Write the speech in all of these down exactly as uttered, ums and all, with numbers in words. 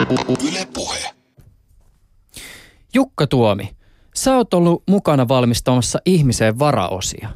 Yle Puhe. Jukka Tuomi, sä oot ollut mukana valmistamassa ihmiseen varaosia.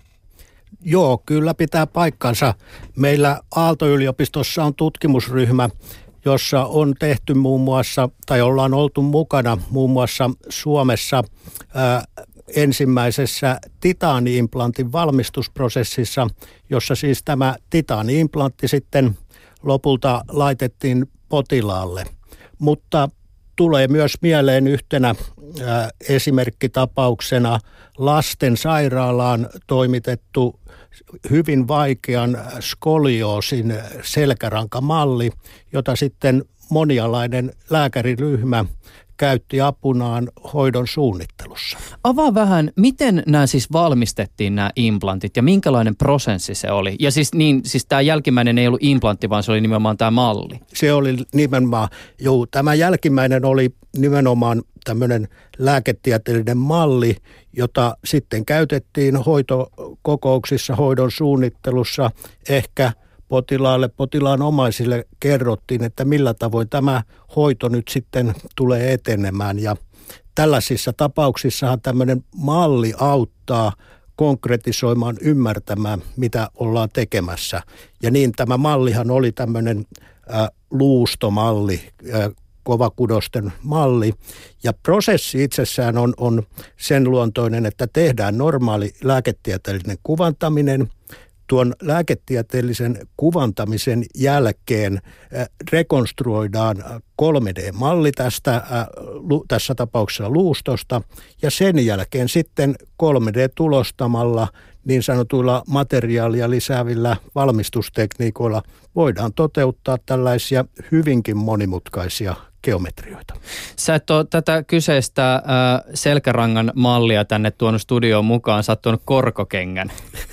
Joo, kyllä pitää paikkansa. Meillä Aalto-yliopistossa on tutkimusryhmä, jossa on tehty muun muassa, tai ollaan oltu mukana muun muassa Suomessa ää, ensimmäisessä titaani-implantin valmistusprosessissa, jossa siis tämä titaani-implantti sitten lopulta laitettiin potilaalle. Mutta tulee myös mieleen yhtenä ää, esimerkkitapauksena lasten sairaalaan toimitettu hyvin vaikean skolioosin selkärankamalli, jota sitten monialainen lääkäriryhmä käytti apunaan hoidon suunnittelussa. Avaa vähän, miten nämä siis valmistettiin nämä implantit ja minkälainen prosessi se oli? Ja siis, niin, siis tämä jälkimmäinen ei ollut implantti, vaan se oli nimenomaan tämä malli. Se oli nimenomaan, joo, tämä jälkimmäinen oli nimenomaan tämmöinen lääketieteellinen malli, jota sitten käytettiin hoitokokouksissa, hoidon suunnittelussa, ehkä potilaalle, potilaan omaisille kerrottiin, että millä tavoin tämä hoito nyt sitten tulee etenemään. Ja tällaisissa tapauksissahan tämmöinen malli auttaa konkretisoimaan, ymmärtämään, mitä ollaan tekemässä. Ja niin tämä mallihan oli tämmöinen äh, luustomalli, äh, kovakudosten malli. Ja prosessi itsessään on, on sen luontoinen, että tehdään normaali lääketieteellinen kuvantaminen. Tuon lääketieteellisen kuvantamisen jälkeen rekonstruoidaan kolme D-malli tästä, tässä tapauksessa luustosta, ja sen jälkeen sitten kolme D-tulostamalla niin sanotuilla materiaalia lisäävillä valmistustekniikoilla voidaan toteuttaa tällaisia hyvinkin monimutkaisia geometrioita. Sä et ole tätä kyseistä äh, selkärangan mallia tänne tuonut studioon mukaan, sä oot tuonut korkokengän.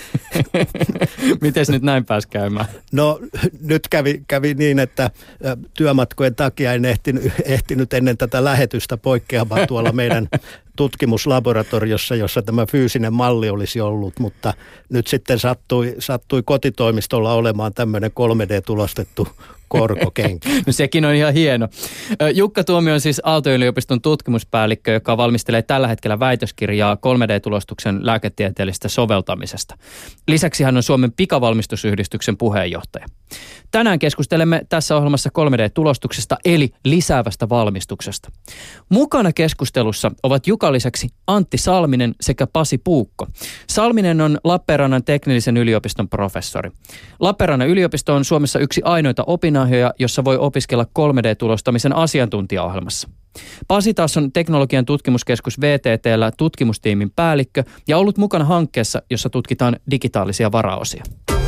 Mites nyt näin pääsi käymään? No nyt kävi, kävi niin, että työmatkojen takia en ehtinyt, ehtinyt ennen tätä lähetystä poikkeamaan tuolla meidän tutkimuslaboratoriossa, jossa tämä fyysinen malli olisi ollut, mutta nyt sitten sattui, sattui kotitoimistolla olemaan tämmöinen kolme D-tulostettu korkokenkä. No sekin on ihan hieno. Jukka Tuomi on siis Aalto-yliopiston tutkimuspäällikkö, joka valmistelee tällä hetkellä väitöskirjaa kolme D-tulostuksen lääketieteellisestä soveltamisesta. Lisäksi hän on Suomen pikavalmistusyhdistyksen puheenjohtaja. Tänään keskustelemme tässä ohjelmassa kolme D-tulostuksesta eli lisäävästä valmistuksesta. Mukana keskustelussa ovat Jukan lisäksi Antti Salminen sekä Pasi Puukko. Salminen on Lappeenrannan teknillisen yliopiston professori. Lappeenrannan yliopisto on Suomessa yksi ainoita opinahjoja, jossa voi opiskella kolme D-tulostamisen asiantuntijaohjelmassa. Pasi taas on Teknologian tutkimuskeskus V T T:llä tutkimustiimin päällikkö ja ollut mukana hankkeessa, jossa tutkitaan digitaalisia varaosia.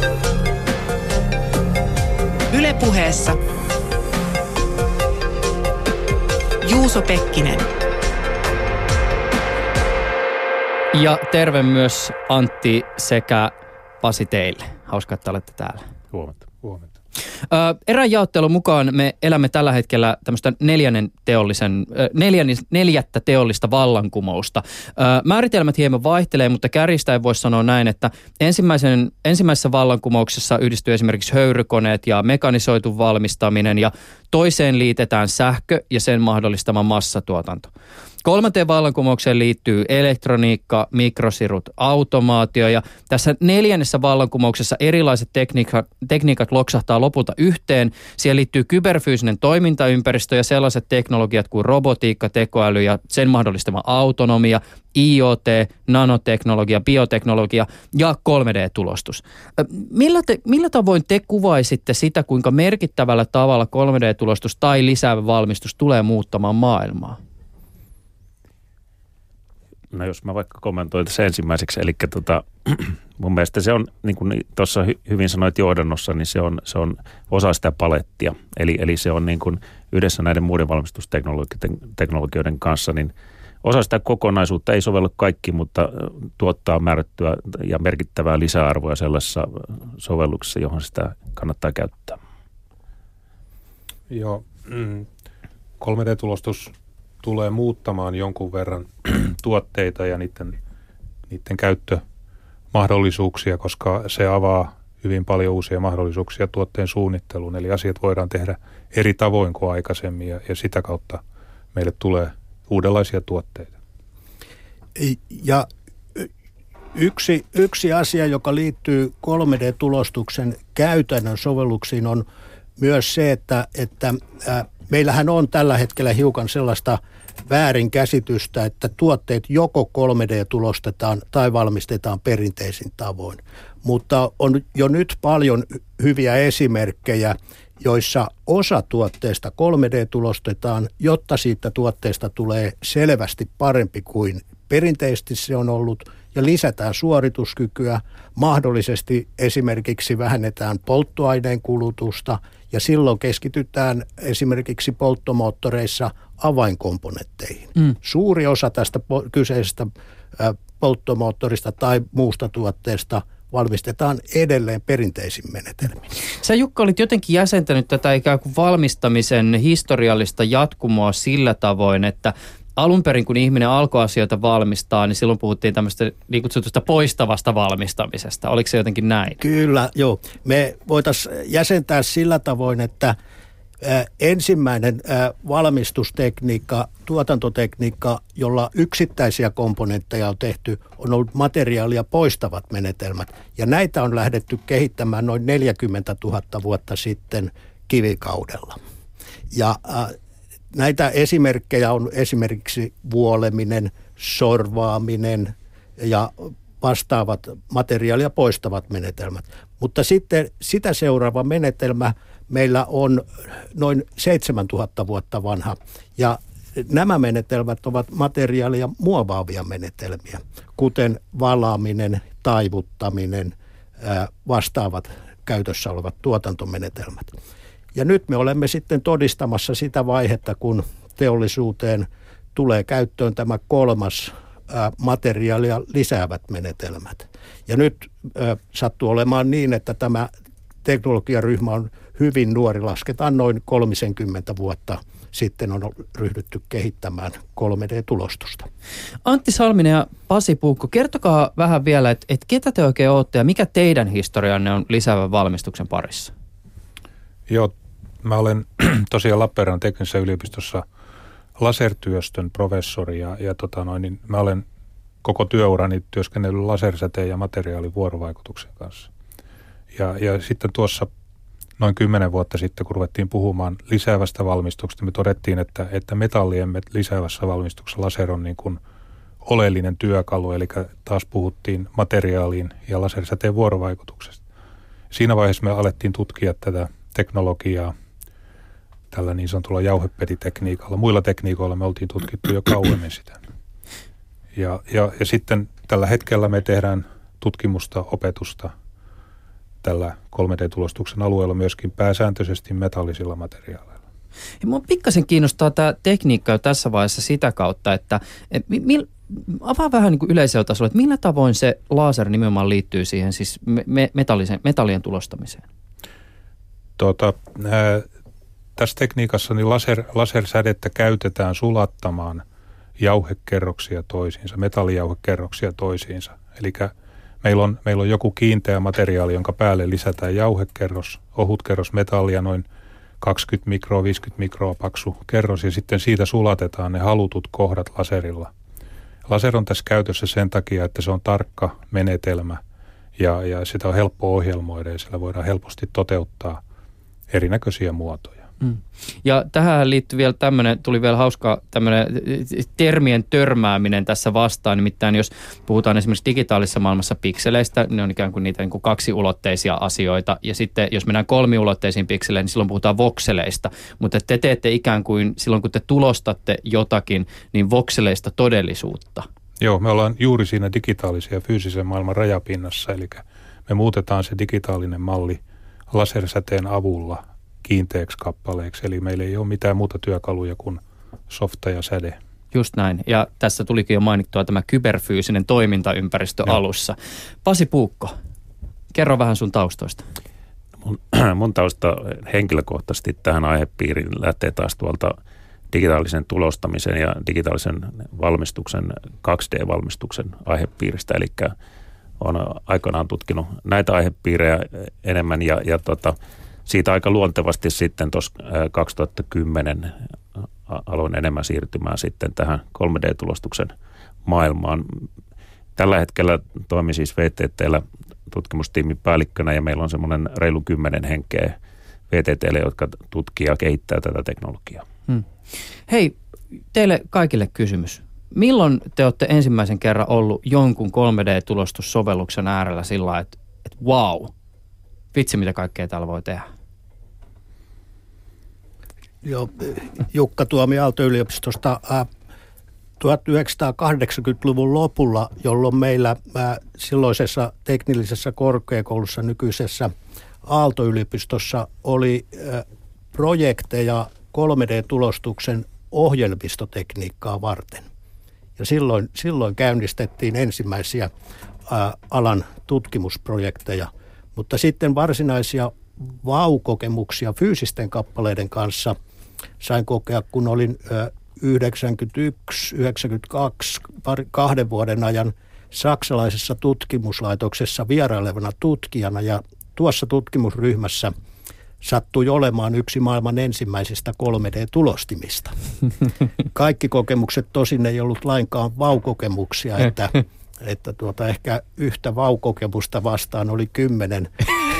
Yle Puheessa Juuso Pekkinen. Ja terve myös Antti sekä Pasi teille. Hauska, että olette täällä. Huomenta. Huomenta. Ö, erään jaottelun mukaan me elämme tällä hetkellä tämmöistä neljännen teollisen, neljännes, neljättä teollista vallankumousta. Ö, määritelmät hieman vaihtelee, mutta kärjistäen voisi sanoa näin, että ensimmäisen, ensimmäisessä vallankumouksessa yhdistyy esimerkiksi höyrykoneet ja mekanisoitu valmistaminen ja toiseen liitetään sähkö ja sen mahdollistama massatuotanto. Kolmanteen vallankumoukseen liittyy elektroniikka, mikrosirut, automaatio ja tässä neljännessä vallankumouksessa erilaiset tekniikat, tekniikat loksahtaa lopulta yhteen. Siihen liittyy kyberfyysinen toimintaympäristö ja sellaiset teknologiat kuin robotiikka, tekoäly ja sen mahdollistama autonomia, I O T, nanoteknologia, bioteknologia ja kolme D-tulostus. Millä, te, millä tavoin te kuvaisitte sitä, kuinka merkittävällä tavalla kolme D-tulostus tai lisäävä valmistus tulee muuttamaan maailmaa? No jos mä vaikka kommentoin tässä ensimmäiseksi, eli tota, mun mielestä se on, niin kuin tuossa hyvin sanoit johdannossa, niin se on, se on osa sitä palettia. Eli, eli se on niin kuin yhdessä näiden muiden valmistusteknologioiden kanssa, niin osa sitä kokonaisuutta ei sovellu kaikki, mutta tuottaa määrättyä ja merkittävää lisäarvoa sellaisessa sovelluksessa, johon sitä kannattaa käyttää. Joo, kolme D-tulostus tulee muuttamaan jonkun verran tuotteita ja niiden, niiden käyttömahdollisuuksia, koska se avaa hyvin paljon uusia mahdollisuuksia tuotteen suunnitteluun. Eli asiat voidaan tehdä eri tavoin kuin aikaisemmin ja, ja sitä kautta meille tulee uudenlaisia tuotteita. Ja yksi, yksi asia, joka liittyy kolme D-tulostuksen käytännön sovelluksiin, on myös se, että, että äh, meillähän on tällä hetkellä hiukan sellaista väärinkäsitystä, että tuotteet joko kolme D-tulostetaan tai valmistetaan perinteisin tavoin. Mutta on jo nyt paljon hyviä esimerkkejä, joissa osa tuotteesta kolme D-tulostetaan, jotta siitä tuotteesta tulee selvästi parempi kuin perinteisesti se on ollut, ja lisätään suorituskykyä, mahdollisesti esimerkiksi vähennetään polttoaineen kulutusta, ja silloin keskitytään esimerkiksi polttomoottoreissa avainkomponentteihin. Mm. Suuri osa tästä po- kyseisestä ä, polttomoottorista tai muusta tuotteesta valmistetaan edelleen perinteisin menetelmin. Sä, Jukka, olit jotenkin jäsentänyt tätä ikään kuin valmistamisen historiallista jatkumoa sillä tavoin, että alun perin, kun ihminen alkoi asioita valmistaa, niin silloin puhuttiin tämmöistä niin kutsutusta poistavasta valmistamisesta. Oliko se jotenkin näin? Kyllä, joo. Me voitaisiin jäsentää sillä tavoin, että ä, ensimmäinen ä, valmistustekniikka, tuotantotekniikka, jolla yksittäisiä komponentteja on tehty, on ollut materiaalia poistavat menetelmät. Ja näitä on lähdetty kehittämään noin neljäkymmentätuhatta vuotta sitten kivikaudella. Ja ä, näitä esimerkkejä on esimerkiksi vuoleminen, sorvaaminen ja vastaavat materiaalia poistavat menetelmät. Mutta sitten sitä seuraava menetelmä meillä on noin seitsemäntuhatta vuotta vanha. Ja nämä menetelmät ovat materiaalia muovaavia menetelmiä, kuten valaaminen, taivuttaminen, vastaavat käytössä olevat tuotantomenetelmät. Ja nyt me olemme sitten todistamassa sitä vaihetta, kun teollisuuteen tulee käyttöön tämä kolmas ä, materiaalia lisäävät menetelmät. Ja nyt ä, sattuu olemaan niin, että tämä teknologiaryhmä on hyvin nuori, lasketaan noin kolmekymmentä vuotta sitten on ryhdytty kehittämään kolme D-tulostusta. Antti Salminen ja Pasi Puukko, kertokaa vähän vielä, että, että ketä te oikein olette ja mikä teidän historianne on lisäävän valmistuksen parissa? Joo, mä olen tosiaan Lappeenrannan teknisessä yliopistossa lasertyöstön professori ja, ja tota noin, niin mä olen koko työurani työskennellyt lasersäteen ja materiaalin vuorovaikutuksen kanssa. Ja, ja sitten tuossa noin kymmenen vuotta sitten, kun ruvettiin puhumaan lisäävästä valmistuksesta, me todettiin, että, että metallien lisäävässä valmistuksessa laser on niin kuin oleellinen työkalu, eli taas puhuttiin materiaaliin ja lasersäteen vuorovaikutuksesta. Siinä vaiheessa me alettiin tutkia tätä teknologiaa tällä niin sanotulla jauhepetitekniikalla. Muilla tekniikoilla me oltiin tutkittu jo kauemmin sitä. Ja, ja, ja sitten tällä hetkellä me tehdään tutkimusta, opetusta tällä kolme D-tulostuksen alueella myöskin pääsääntöisesti metallisilla materiaaleilla. Ja minua pikkasen kiinnostaa tämä tekniikka jo tässä vaiheessa sitä kautta, että et, mil, avaa vähän niin kuin yleisellä tasolla, että millä tavoin se laser nimenomaan liittyy siihen siis me, metallien tulostamiseen? Tuota, ää, tässä tekniikassa niin laser, lasersädettä käytetään sulattamaan jauhekerroksia toisiinsa, metallijauhekerroksia toisiinsa. Eli meillä on, meillä on joku kiinteä materiaali, jonka päälle lisätään jauhekerros, ohut kerros metallia, noin kaksikymmentä mikroa, viisikymmentä mikroa paksu kerros, ja sitten siitä sulatetaan ne halutut kohdat laserilla. Laser on tässä käytössä sen takia, että se on tarkka menetelmä, ja, ja sitä on helppo ohjelmoida, ja sillä voidaan helposti toteuttaa erinäköisiä muotoja. Mm. Ja tähän liittyy vielä tämmöinen, tuli vielä hauska tämmöinen termien törmääminen tässä vastaan, nimittäin jos puhutaan esimerkiksi digitaalisessa maailmassa pikseleistä, ne on ikään kuin niitä niin kuin kaksiulotteisia asioita, ja sitten jos mennään kolmiulotteisiin pikseleihin, niin silloin puhutaan vokseleista, mutta te teette ikään kuin silloin, kun te tulostatte jotakin, niin vokseleista todellisuutta. Joo, me ollaan juuri siinä digitaalisen ja fyysisen maailman rajapinnassa, eli me muutetaan se digitaalinen malli lasersäteen avulla kiinteäksi kappaleeksi, eli meillä ei ole mitään muuta työkaluja kuin softa ja säde. Just näin, ja tässä tulikin jo mainittua tämä kyberfyysinen toimintaympäristö Joo. alussa. Pasi Puukko, kerro vähän sun taustoista. Mun, mun tausta henkilökohtaisesti tähän aihepiiriin lähtee taas tuolta digitaalisen tulostamisen ja digitaalisen valmistuksen, kaksi D-valmistuksen aihepiiristä, eli on aikanaan tutkinut näitä aihepiirejä enemmän ja, ja tota, siitä aika luontevasti sitten tuossa kaksituhattakymmenen aloin enemmän siirtymään sitten tähän kolme D-tulostuksen maailmaan. Tällä hetkellä toimin siis V T T:llä tutkimustiimin päällikkönä ja meillä on semmoinen reilu kymmenen henkeä V T T:lle, jotka tutkii ja kehittää tätä teknologiaa. Hmm. Hei, teille kaikille kysymys. Milloin te olette ensimmäisen kerran ollut jonkun kolme D-tulostussovelluksen äärellä sillä lailla, että, että wow, vitsi mitä kaikkea täällä voi tehdä? Joo, Jukka Tuomi Aalto-yliopistosta äh, tuhatyhdeksänsataakahdeksankymmentäluvun lopulla, jolloin meillä äh, silloisessa teknillisessä korkeakoulussa, nykyisessä Aalto-yliopistossa oli äh, projekteja kolme D-tulostuksen ohjelmistotekniikkaa varten. Ja silloin, silloin käynnistettiin ensimmäisiä ää, alan tutkimusprojekteja, mutta sitten varsinaisia vau-kokemuksia fyysisten kappaleiden kanssa sain kokea, kun olin ää, yhdeksänkymmentäyksi yhdeksänkymmentäkaksi pari, kahden vuoden ajan saksalaisessa tutkimuslaitoksessa vierailevana tutkijana ja tuossa tutkimusryhmässä sattui olemaan yksi maailman ensimmäisistä kolme D-tulostimista. Kaikki kokemukset tosin ei ollut lainkaan vau-kokemuksia, että, että tuota, ehkä yhtä vau-kokemusta vastaan oli kymmenen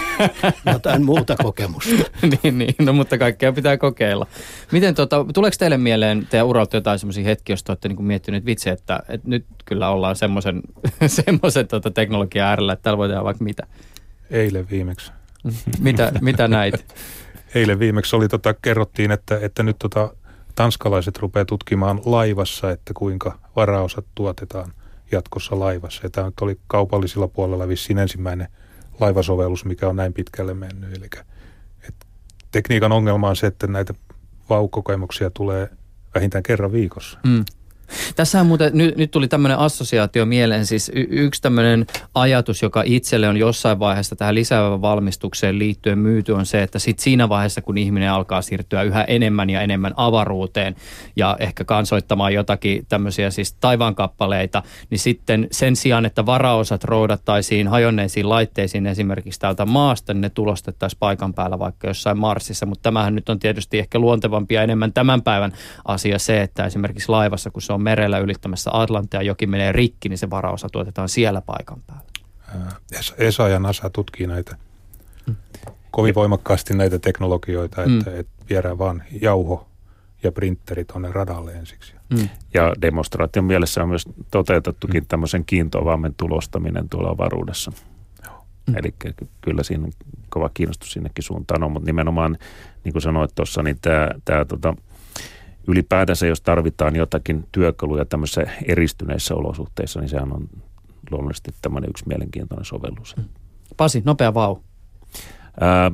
jotain muuta kokemusta. niin, niin, no mutta kaikkea pitää kokeilla. Miten tuota, tuleeko teille mieleen teidän uralta jotain semmoisia hetkiä, jos te olette niin miettineet vitsi, että, että nyt kyllä ollaan semmoisen, semmoisen tuota teknologian äärellä, että täällä voi tehdä vaikka mitä? Eilen viimeksi. mitä, mitä näit? Eilen viimeksi oli, tota, kerrottiin, että, että nyt tota, tanskalaiset rupeaa tutkimaan laivassa, että kuinka varaosat tuotetaan jatkossa laivassa. Ja tämä nyt oli kaupallisilla puolella vissiin ensimmäinen laivasovellus, mikä on näin pitkälle mennyt. Eli et, tekniikan ongelma on se, että näitä vau-kokemuksia tulee vähintään kerran viikossa. Mm. Tässähän muuten, nyt, nyt tuli tämmöinen assosiaatio mieleen, siis y- yksi tämmöinen ajatus, joka itselle on jossain vaiheessa tähän lisäävään valmistukseen liittyen myyty, on se, että sit siinä vaiheessa, kun ihminen alkaa siirtyä yhä enemmän ja enemmän avaruuteen ja ehkä kansoittamaan jotakin tämmöisiä siis taivaankappaleita, niin sitten sen sijaan, että varaosat roudattaisiin hajonneisiin laitteisiin esimerkiksi täältä maasta, niin ne tulostettaisiin paikan päällä vaikka jossain Marsissa, mutta tämähän nyt on tietysti ehkä luontevampi ja enemmän tämän päivän asia se, että esimerkiksi laivassa, kun se on merellä ylittämässä Atlantia, joki menee rikki, niin se varaosa tuotetaan siellä paikan päällä. E S A ja NASA tutkii näitä mm. kovin voimakkaasti näitä teknologioita, että, mm. että viedään vaan jauho ja printeri tuonne radalle ensiksi. Mm. Ja demonstraation mielessä on myös toteutettukin mm. tämmöisen kiintoavaimen tulostaminen tuolla avaruudessa. Mm. Eli kyllä siinä kova kiinnostus sinnekin suuntaan on, mutta nimenomaan, niin kuin sanoit tuossa, niin tämä, tämä tota, ylipäätänsä, jos tarvitaan jotakin työkaluja tämmöisissä eristyneissä olosuhteissa, niin sehän on luonnollisesti tämmöinen yksi mielenkiintoinen sovellus. Pasi, nopea vau. Ää,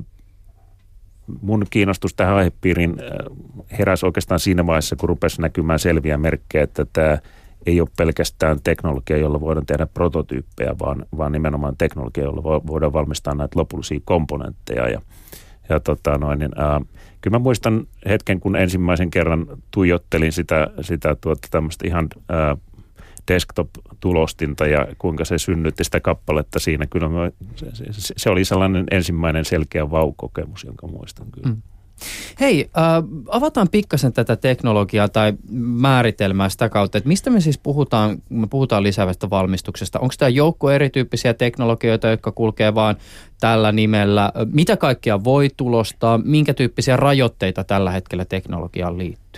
mun kiinnostus tähän aihepiiriin heräsi oikeastaan siinä vaiheessa, kun rupesi näkymään selviä merkkejä, että tämä ei ole pelkästään teknologia, jolla voidaan tehdä prototyyppejä, vaan, vaan nimenomaan teknologia, jolla voidaan valmistaa näitä lopullisia komponentteja. Ja, ja tota noin, niin, ää, kyllä mä muistan hetken, kun ensimmäisen kerran tuijottelin sitä, sitä tuota, tämmöistä ihan ää, desktop-tulostinta ja kuinka se synnytti sitä kappaletta siinä. Kyllä mä, se, se, se oli sellainen ensimmäinen selkeä vau-kokemus, jonka muistan kyllä. Mm. Hei, äh, avataan pikkasen tätä teknologiaa tai määritelmää sitä kautta, että mistä me siis puhutaan, kun me puhutaan lisäävästä valmistuksesta. Onko tämä joukko erityyppisiä teknologioita, jotka kulkee vaan tällä nimellä? Mitä kaikkea voi tulostaa? Minkä tyyppisiä rajoitteita tällä hetkellä teknologiaan liittyy?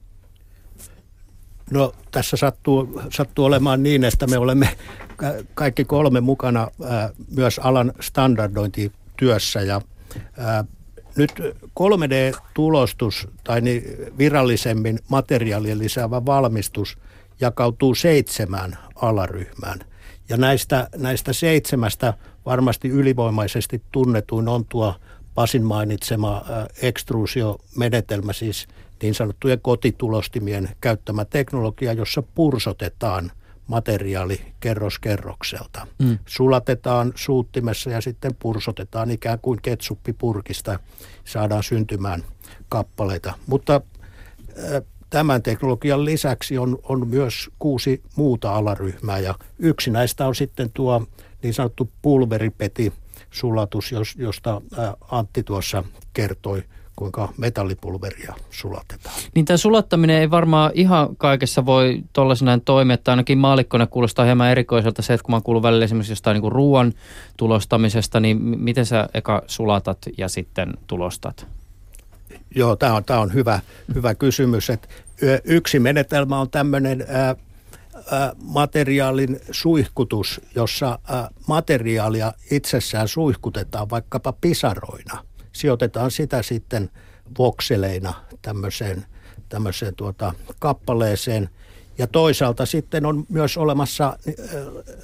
No tässä sattuu, sattuu olemaan niin, että me olemme kaikki kolme mukana ää, myös alan standardointityössä ja ää, nyt kolme D-tulostus tai niin virallisemmin materiaalien lisäävä valmistus jakautuu seitsemään alaryhmään. Ja näistä, näistä seitsemästä varmasti ylivoimaisesti tunnetuin on tuo Pasin mainitsema ää, ekstruusiomenetelmä, siis niin sanottujen kotitulostimien käyttämä teknologia, jossa pursotetaan materiaali kerros kerrokselta. Mm. Sulatetaan suuttimessa ja sitten pursotetaan ikään kuin ketsuppipurkista. Saadaan syntymään kappaleita. Mutta äh, tämän teknologian lisäksi on, on myös kuusi muuta alaryhmää ja yksi näistä on sitten tuo niin sanottu pulveripeti-sulatus, josta Antti tuossa kertoi, kuinka metallipulveria sulatetaan. Niin tämä sulattaminen ei varmaan ihan kaikessa voi tuollaisena toimia, että ainakin maallikkona kuulostaa hieman erikoiselta se, että kun mä kuulun välillä esimerkiksi jostain niin kuin ruoan tulostamisesta, niin miten sä eka sulatat ja sitten tulostat? Joo, tämä on, tämä on hyvä, hyvä kysymys. Että yksi menetelmä on tämmöinen ää, ää, materiaalin suihkutus, jossa ää, materiaalia itsessään suihkutetaan vaikkapa pisaroina. Sijoitetaan sitä sitten vokseleina tämmöiseen, tämmöiseen tuota kappaleeseen. Ja toisaalta sitten on myös olemassa ää,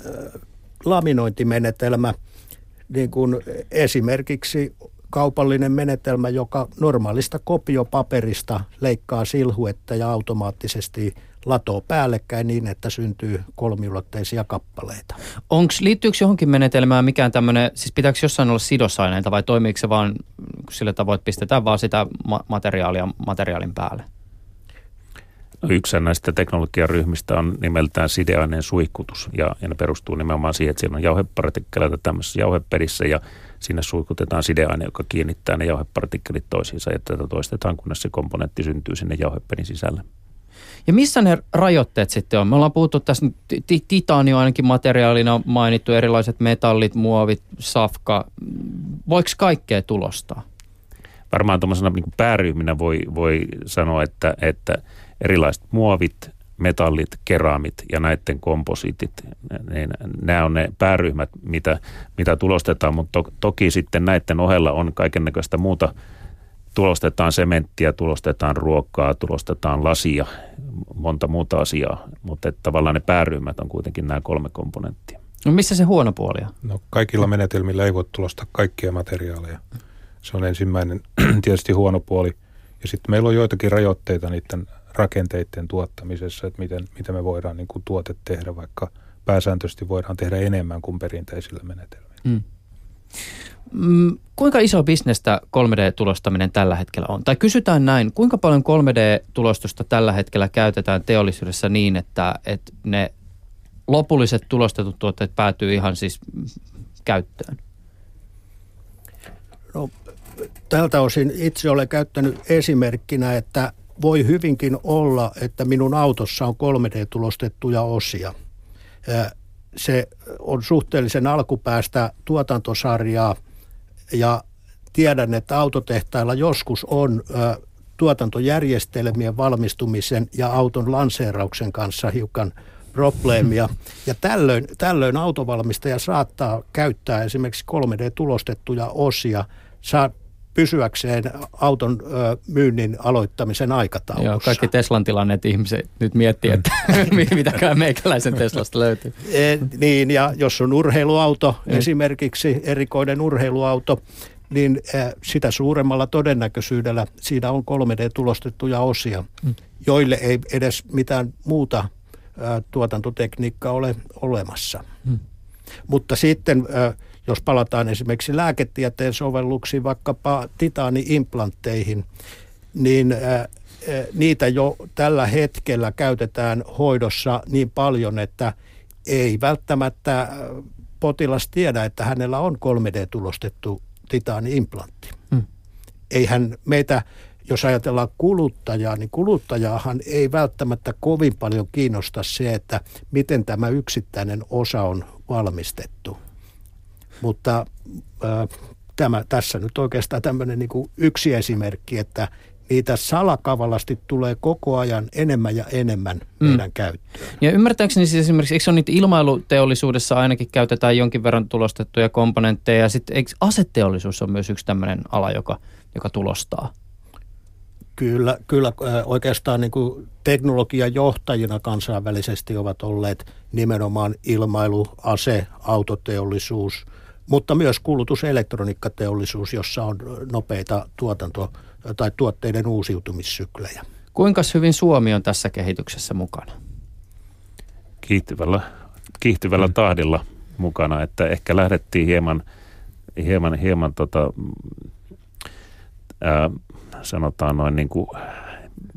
laminointimenetelmä, niin kuin esimerkiksi kaupallinen menetelmä, joka normaalista kopiopaperista leikkaa silhuetta ja automaattisesti latoo päällekkäin niin, että syntyy kolmiulotteisia kappaleita. Onks, liittyykö johonkin menetelmään mikään tämmöinen, siis pitääkö jossain olla sidosaineita vai toimiiko se vaan sillä tavoin, että pistetään vaan sitä ma- materiaalia materiaalin päälle? No, yksi näistä teknologiaryhmistä on nimeltään sideaineen suihkutus ja, ja ne perustuu nimenomaan siihen, että siinä on jauhepartikkeleita tämmöisessä jauhepedissä ja sinne suihkutetaan sideaine, joka kiinnittää ne jauhepartikkelit toisiinsa ja tätä toistetaan, kunnes se komponentti syntyy sinne jauhepedin sisälle. Ja missä ne rajoitteet sitten on? Me ollaan puhuttu tässä, t- titaani on ainakin materiaalina mainittu, erilaiset metallit, muovit, safka. Voiko kaikkea tulostaa? Varmaan tuollaisena niin kuin pääryhminä voi, voi sanoa, että, että erilaiset muovit, metallit, keraamit ja näiden komposiitit, niin nämä on ne pääryhmät, mitä, mitä tulostetaan, mutta to, toki sitten näiden ohella on kaikennäköistä muuta. Tulostetaan sementtiä, tulostetaan ruokaa, tulostetaan lasia, monta muuta asiaa, mutta että tavallaan ne pääryhmät on kuitenkin nämä kolme komponenttia. No missä se huono puoli on? No kaikilla menetelmillä ei voi tulostaa kaikkia materiaaleja. Se on ensimmäinen tietysti huono puoli. Ja sitten meillä on joitakin rajoitteita niiden rakenteiden tuottamisessa, että miten, miten me voidaan niin kuin tuote tehdä, vaikka pääsääntöisesti voidaan tehdä enemmän kuin perinteisillä menetelmillä. Mm. Mm, kuinka iso bisnestä kolme D-tulostaminen tällä hetkellä on? Tai kysytään näin, kuinka paljon kolme D-tulostusta tällä hetkellä käytetään teollisuudessa niin, että, että ne lopulliset tulostetut tuotteet päätyy ihan siis käyttöön? No, tältä osin itse olen käyttänyt esimerkkinä, että voi hyvinkin olla, että minun autossa on kolme D-tulostettuja osia. Se on suhteellisen alkupäästä tuotantosarjaa ja tiedän, että autotehtailla joskus on tuotantojärjestelmien valmistumisen ja auton lanseerauksen kanssa hiukan probleemia. Ja tällöin, tällöin autovalmistaja saattaa käyttää esimerkiksi kolme D-tulostettuja osia, saa pysyäkseen auton ö, myynnin aloittamisen aikataulussa. Joo, kaikki Teslan tilanneet ihmiset nyt miettii, että mitäkään meikäläisen Teslasta löytyy. E, niin, ja jos on urheiluauto, mm. esimerkiksi erikoinen urheiluauto, niin ä, sitä suuremmalla todennäköisyydellä siinä on kolme D-tulostettuja osia, mm. joille ei edes mitään muuta ä, tuotantotekniikkaa ole olemassa. Mm. Mutta sitten ä, jos palataan esimerkiksi lääketieteen sovelluksiin, vaikkapa titaani-implantteihin, niin ää, niitä jo tällä hetkellä käytetään hoidossa niin paljon, että ei välttämättä potilas tiedä, että hänellä on kolme D-tulostettu titaani-implantti. Hmm. Eihän meitä, jos ajatellaan kuluttajaa, niin kuluttajaahan ei välttämättä kovin paljon kiinnosta se, että miten tämä yksittäinen osa on valmistettu. Mutta äh, tämä, tässä nyt oikeastaan tämmöinen niin kuin yksi esimerkki, että niitä salakavalasti tulee koko ajan enemmän ja enemmän mm. meidän käyttöön. Ja ymmärtääkseni siis esimerkiksi, eikö se ole niitä ilmailuteollisuudessa ainakin käytetään jonkin verran tulostettuja komponentteja, ja sitten eikö aseteollisuus on myös yksi tämmöinen ala, joka, joka tulostaa? Kyllä, kyllä oikeastaan niin kuin teknologian johtajina kansainvälisesti ovat olleet nimenomaan ilmailu, ase, autoteollisuus, mutta myös kulutuselektroniikkateollisuus, jossa on nopeita tuotanto- tai tuotteiden uusiutumissyklejä. Kuinka hyvin Suomi on tässä kehityksessä mukana? Kiihtyvällä, kiihtyvällä mm. tahdilla mukana, että ehkä lähdettiin hieman, hieman, hieman tota, ää, sanotaan noin niin kuin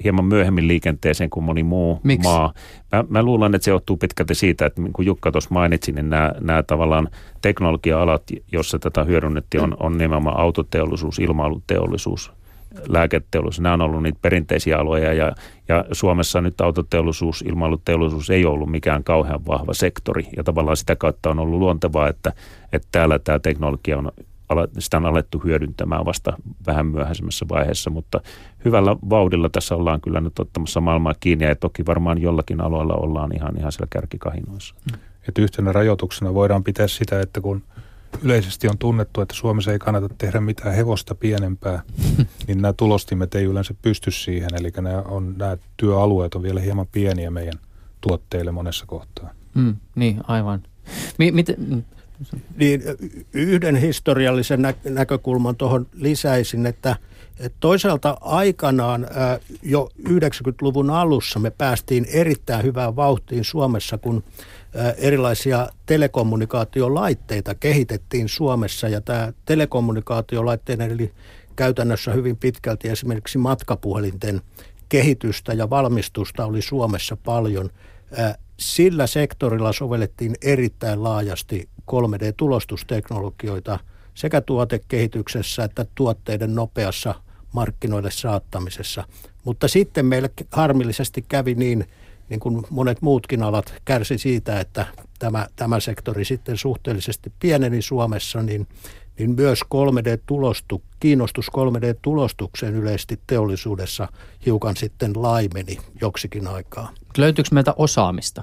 hieman myöhemmin liikenteeseen kuin moni muu Miksi? maa. Mä, mä luulen, että se johtuu pitkälti siitä, että niin kuin Jukka tuossa mainitsi, niin nämä, nämä tavallaan teknologia-alat, joissa tätä hyödynnettiin, on, on nimenomaan autoteollisuus, ilmailuteollisuus, lääketeollisuus. Nämä on ollut niitä perinteisiä aloja ja, ja Suomessa nyt autoteollisuus, ilmailuteollisuus ei ollut mikään kauhean vahva sektori ja tavallaan sitä kautta on ollut luontevaa, että, että täällä tämä teknologia on, sitä on alettu hyödyntämään vasta vähän myöhäisemmässä vaiheessa, mutta hyvällä vauhdilla tässä ollaan kyllä nyt ottamassa maailmaa kiinni ja toki varmaan jollakin alueella ollaan ihan, ihan siellä kärkikahinoissa. Että yhtenä rajoituksena voidaan pitää sitä, että kun yleisesti on tunnettu, että Suomessa ei kannata tehdä mitään hevosta pienempää, niin nämä tulostimet ei yleensä pysty siihen. Eli nämä, on, nämä työalueet on vielä hieman pieniä meidän tuotteille monessa kohtaa. Mm, niin, aivan. Mi- mit- Niin, yhden historiallisen nä- näkökulman tuohon lisäisin, että, että toisaalta aikanaan ää, jo yhdeksänkymmentäluvun alussa me päästiin erittäin hyvään vauhtiin Suomessa, kun ää, erilaisia telekommunikaatiolaitteita kehitettiin Suomessa ja tämä telekommunikaatiolaitteiden eli käytännössä hyvin pitkälti esimerkiksi matkapuhelinten kehitystä ja valmistusta oli Suomessa paljon. Ää, sillä sektorilla sovellettiin erittäin laajasti kolme D-tulostusteknologioita sekä tuotekehityksessä että tuotteiden nopeassa markkinoille saattamisessa. Mutta sitten meille harmillisesti kävi niin, niin kuin monet muutkin alat kärsi siitä, että tämä, tämä sektori sitten suhteellisesti pieneni Suomessa, niin, niin myös kolme D-tulostu, kiinnostus kolme D-tulostukseen yleisesti teollisuudessa hiukan sitten laimeni joksikin aikaa. Löytyykö meiltä osaamista?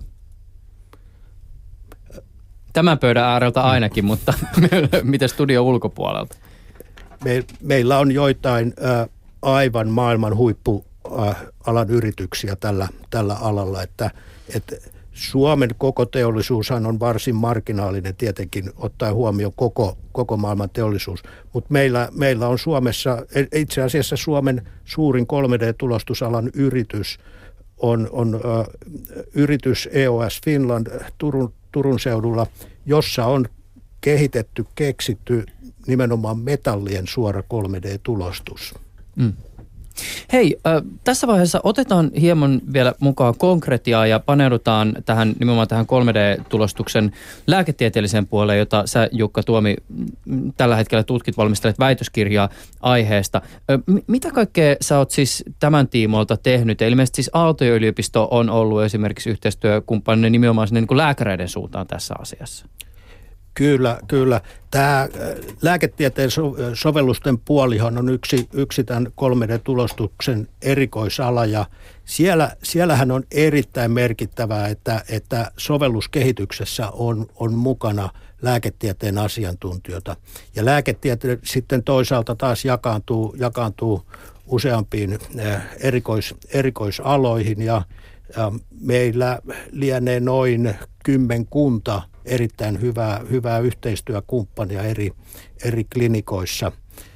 Tämän pöydän ääreltä ainakin, mutta miten studio ulkopuolelta? Me, meillä on joitain ä, aivan maailman huippualan yrityksiä tällä, tällä alalla, että, että Suomen koko teollisuushan on varsin marginaalinen tietenkin ottaen huomioon koko, koko maailman teollisuus, mutta meillä, meillä on Suomessa, itse asiassa Suomen suurin kolme D-tulostusalan yritys on, on ä, yritys E O S Finland Turun Turun seudulla, jossa on kehitetty, keksitty nimenomaan metallien suora kolme D-tulostus. Mm. Hei, äh, tässä vaiheessa otetaan hieman vielä mukaan konkretiaa ja paneudutaan tähän nimenomaan tähän kolme D-tulostuksen lääketieteelliseen puoleen, jota sä, Jukka Tuomi, tällä hetkellä tutkit, valmistelet väitöskirjaa aiheesta. Äh, m- mitä kaikkea sä oot siis tämän tiimoilta tehnyt? Ja ilmeisesti siis Aalto-yliopisto on ollut esimerkiksi yhteistyökumppaninen nimenomaan sinne niin kuin lääkäreiden suuntaan tässä asiassa. Kyllä, kyllä. Tämä lääketieteen sovellusten puolihan on yksi, yksi tämän kolme D-tulostuksen erikoisala ja siellä, siellähän on erittäin merkittävää, että, että sovelluskehityksessä on, on mukana lääketieteen asiantuntijoita. Ja lääketiete sitten toisaalta taas jakaantuu, jakaantuu useampiin erikois, erikoisaloihin ja, ja meillä lienee noin kymmenkunta erittäin hyvää, hyvää yhteistyökumppania eri, eri klinikoissa.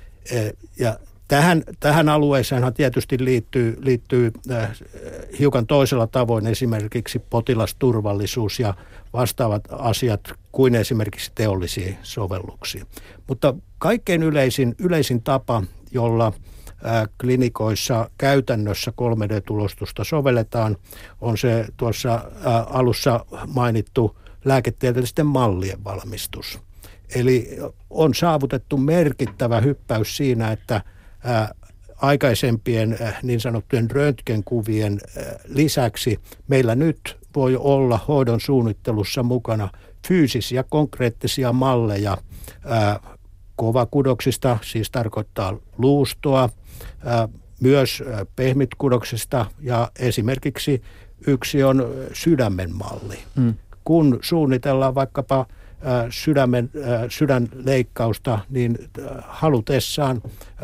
Ja tähän, tähän alueeseenhan tietysti liittyy, liittyy äh, hiukan toisella tavoin esimerkiksi potilasturvallisuus ja vastaavat asiat kuin esimerkiksi teollisia sovelluksia. Mutta kaikkein yleisin, yleisin tapa, jolla äh, klinikoissa käytännössä kolme D-tulostusta sovelletaan, on se tuossa äh, alussa mainittu lääketieteellisten mallien valmistus. Eli on saavutettu merkittävä hyppäys siinä, että ää, aikaisempien ää, niin sanottujen röntgenkuvien ää, lisäksi meillä nyt voi olla hoidon suunnittelussa mukana fyysisiä konkreettisia malleja ää, kovakudoksista, siis tarkoittaa luustoa, ää, myös ää, pehmitkudoksista ja esimerkiksi yksi on sydämen malli. Mm. Kun suunnitellaan vaikkapa sydämen, sydänleikkausta, niin halutessaan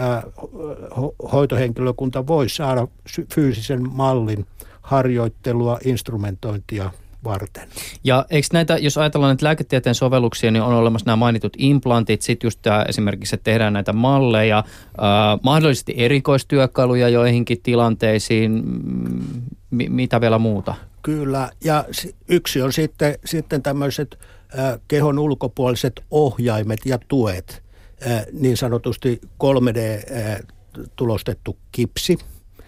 hoitohenkilökunta voi saada fyysisen mallin harjoittelua, instrumentointia varten. Ja eikö näitä, jos ajatellaan näitä lääketieteen sovelluksia, niin on olemassa nämä mainitut implantit, sitten just tämä esimerkiksi, että tehdään näitä malleja, äh, mahdollisesti erikoistyökaluja joihinkin tilanteisiin, M- mitä vielä muuta? Kyllä, ja yksi on sitten, sitten tämmöiset äh, kehon ulkopuoliset ohjaimet ja tuet, äh, niin sanotusti kolme D-tulostettu kipsi,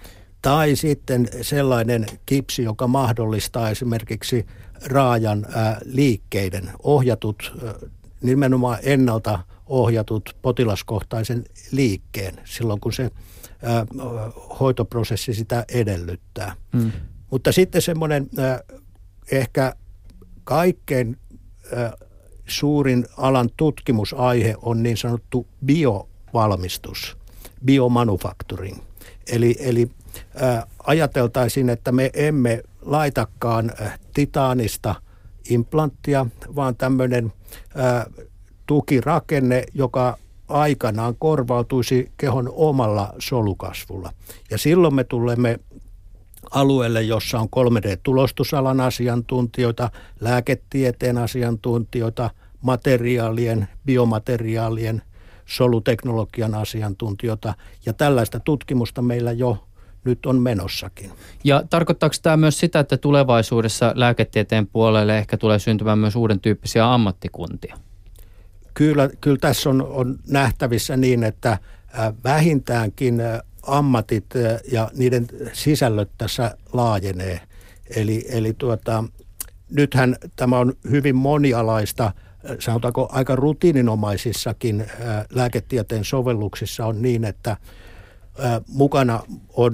tai sitten sellainen kipsi, joka mahdollistaa esimerkiksi raajan ää, liikkeiden ohjatut, ää, nimenomaan ennalta ohjatut potilaskohtaisen liikkeen silloin, kun se ää, hoitoprosessi sitä edellyttää. Hmm. Mutta sitten semmoinen ää, ehkä kaikkein ää, suurin alan tutkimusaihe on niin sanottu biovalmistus, biomanufacturing. Eli, eli ää, ajateltaisiin, että me emme laitakaan ää, titaanista implanttia, vaan tämmöinen ää, tukirakenne, joka aikanaan korvautuisi kehon omalla solukasvulla. Ja silloin me tulemme alueelle, jossa on kolme D-tulostusalan asiantuntijoita, lääketieteen asiantuntijoita, materiaalien, biomateriaalien, soluteknologian asiantuntijoita. Ja tällaista tutkimusta meillä jo nyt on menossakin. Ja tarkoittaako tämä myös sitä, että tulevaisuudessa lääketieteen puolelle ehkä tulee syntymään myös uuden tyyppisiä ammattikuntia? Kyllä, kyllä tässä on, on nähtävissä niin, että vähintäänkin ammatit ja niiden sisällöt tässä laajenee. Eli, eli tuota, nythän tämä on hyvin monialaista, sanotaanko aika rutiininomaisissakin lääketieteen sovelluksissa on niin, että mukana on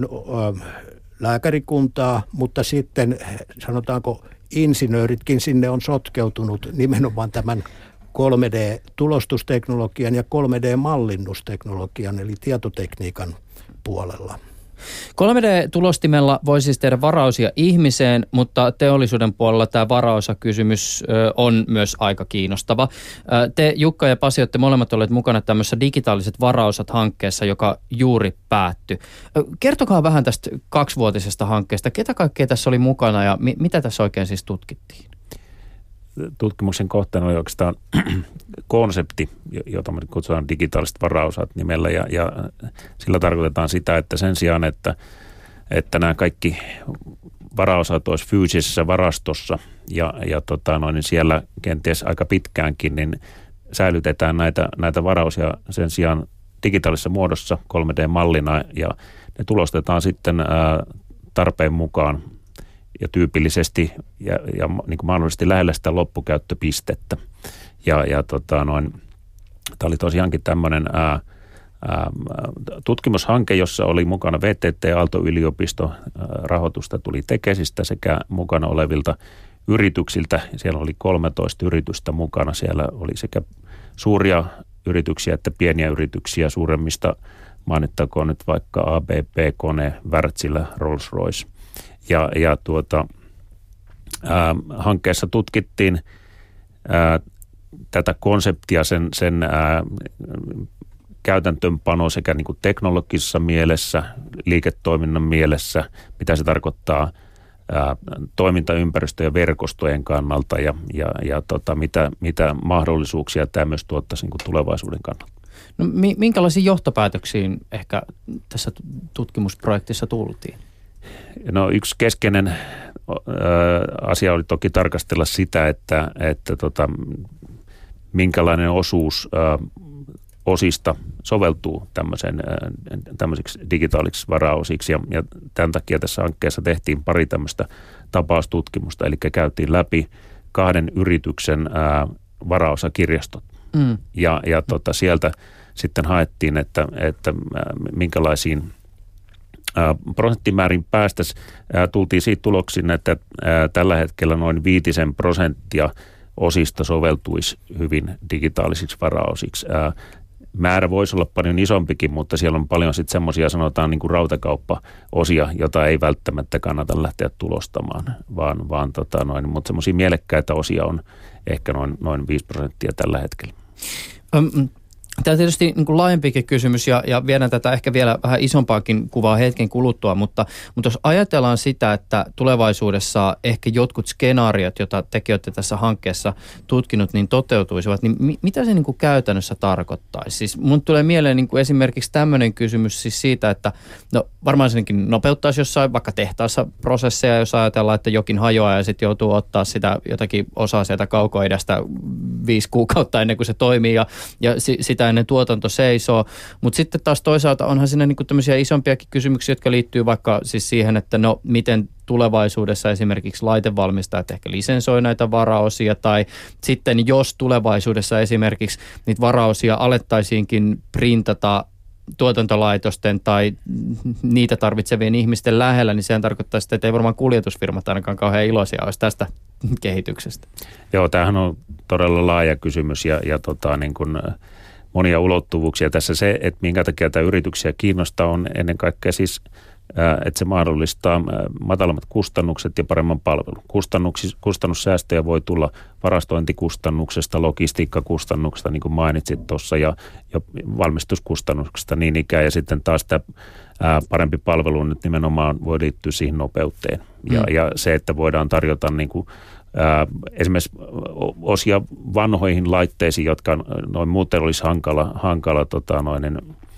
lääkärikuntaa, mutta sitten sanotaanko insinööritkin sinne on sotkeutunut nimenomaan tämän kolme D-tulostusteknologian ja kolme D-mallinnusteknologian eli tietotekniikan puolella. kolme D-tulostimella voi siis tehdä varausia ihmiseen, mutta teollisuuden puolella tämä varaosakysymys on myös aika kiinnostava. Te, Jukka ja Pasi, olette molemmat olleet mukana tämmöisessä digitaaliset varaosat-hankkeessa, joka juuri päättyi. Kertokaa vähän tästä kaksivuotisesta hankkeesta. Ketä kaikkea tässä oli mukana ja mi- mitä tässä oikein siis tutkittiin? Tutkimuksen kohteena oli oikeastaan konsepti, jota me kutsutaan digitaaliset varaosat nimellä, ja, ja sillä tarkoitetaan sitä, että sen sijaan, että, että nämä kaikki varaosat olisi fyysisessä varastossa ja, ja tota noin, niin siellä kenties aika pitkäänkin, niin säilytetään näitä, näitä varaosia sen sijaan digitaalisessa muodossa kolme D-mallina, ja ne tulostetaan sitten ää, tarpeen mukaan ja tyypillisesti ja, ja niin kuin mahdollisesti lähellä sitä loppukäyttöpistettä. Ja, ja tota noin, tämä oli tosiaankin tämmöinen ää, ää, tutkimushanke, jossa oli mukana V T T, Aalto-yliopisto, ää, rahoitusta tuli Tekesistä sekä mukana olevilta yrityksiltä. Siellä oli kolmetoista yritystä mukana. Siellä oli sekä suuria yrityksiä että pieniä yrityksiä. Suuremmista mainittakoon nyt vaikka A B P, Kone, Wärtsilä, Rolls-Royce. Ja, ja tuota, ää, hankkeessa tutkittiin ää, tätä konseptia, sen, sen ää, käytäntöönpano sekä niin kuin teknologisessa mielessä, liiketoiminnan mielessä, mitä se tarkoittaa ää, toimintaympäristö- ja verkostojen kannalta ja, ja, ja tota, mitä, mitä mahdollisuuksia tämä myös tuottaisi niin kuin tulevaisuuden kannalta. No, minkälaisiin johtopäätöksiin ehkä tässä tutkimusprojektissa tultiin? No yksi keskeinen ö, asia oli toki tarkastella sitä, että, että tota, minkälainen osuus ö, osista soveltuu tämmöisen, ö, tämmöisiksi digitaalisiksi varaosiksi. Ja, ja tämän takia tässä hankkeessa tehtiin pari tämmöistä tapaustutkimusta, eli käytiin läpi kahden yrityksen ö, varaosakirjastot. Mm. Ja, ja tota, sieltä sitten haettiin, että, että minkälaisiin prosenttimäärin päästäs tultiin siitä tuloksiin, että tällä hetkellä noin viitisen prosenttia osista soveltuisi hyvin digitaalisiksi varaosiksi. Määrä voisi olla paljon isompikin, mutta siellä on paljon sitten semmoisia sanotaan niin kuin rautakauppa-osia, jota ei välttämättä kannata lähteä tulostamaan, vaan, vaan tota noin, mutta semmoisia mielekkäitä osia on ehkä noin, noin viisi prosenttia tällä hetkellä. Um. Tämä on tietysti niin kuin laajempikin kysymys ja, ja viedään tätä ehkä vielä vähän isompaakin kuvaa hetken kuluttua, mutta, mutta jos ajatellaan sitä, että tulevaisuudessa ehkä jotkut skenaariot, joita tekin olette tässä hankkeessa tutkinut, niin toteutuisivat, niin mi, mitä se niin kuin käytännössä tarkoittaisi? Siis mun tulee mieleen niin kuin esimerkiksi tämmöinen kysymys siis siitä, että no varmaan senkin nopeuttaisi jossain vaikka tehtaassa prosesseja, jos ajatellaan, että jokin hajoaa ja sitten joutuu ottaa sitä jotakin osaa sieltä kaukoidästä viisi kuukautta ennen kuin se toimii ja, ja si, sitä sitä ennen tuotanto seisoo. Mutta sitten taas toisaalta onhan siinä niinku tämmöisiä isompiakin kysymyksiä, jotka liittyy vaikka siis siihen, että no miten tulevaisuudessa esimerkiksi laitevalmistajat ehkä lisensoi näitä varaosia, tai sitten jos tulevaisuudessa esimerkiksi niitä varaosia alettaisiinkin printata tuotantolaitosten tai niitä tarvitsevien ihmisten lähellä, niin sehän tarkoittaa sitä, että ei varmaan kuljetusfirmat ainakaan kauhean iloisia olisi tästä kehityksestä. Joo, tämähän on todella laaja kysymys ja, ja tota, niin kuin monia ulottuvuuksia. Tässä se, että minkä takia tämä yrityksiä kiinnostaa, on ennen kaikkea siis, että se mahdollistaa matalammat kustannukset ja paremman palvelun. Kustannussäästöjä voi tulla varastointikustannuksesta, logistiikkakustannuksesta, niin kuin mainitsit tuossa, ja, ja valmistuskustannuksesta niin ikään. Ja sitten taas tämä ää, parempi palvelu nyt nimenomaan voi liittyä siihen nopeuteen. Ja, mm. ja se, että voidaan tarjota niin kuin, ää, esimerkiksi osia vanhoihin laitteisiin, jotka noin muuten olisi hankala, hankala tota, noin,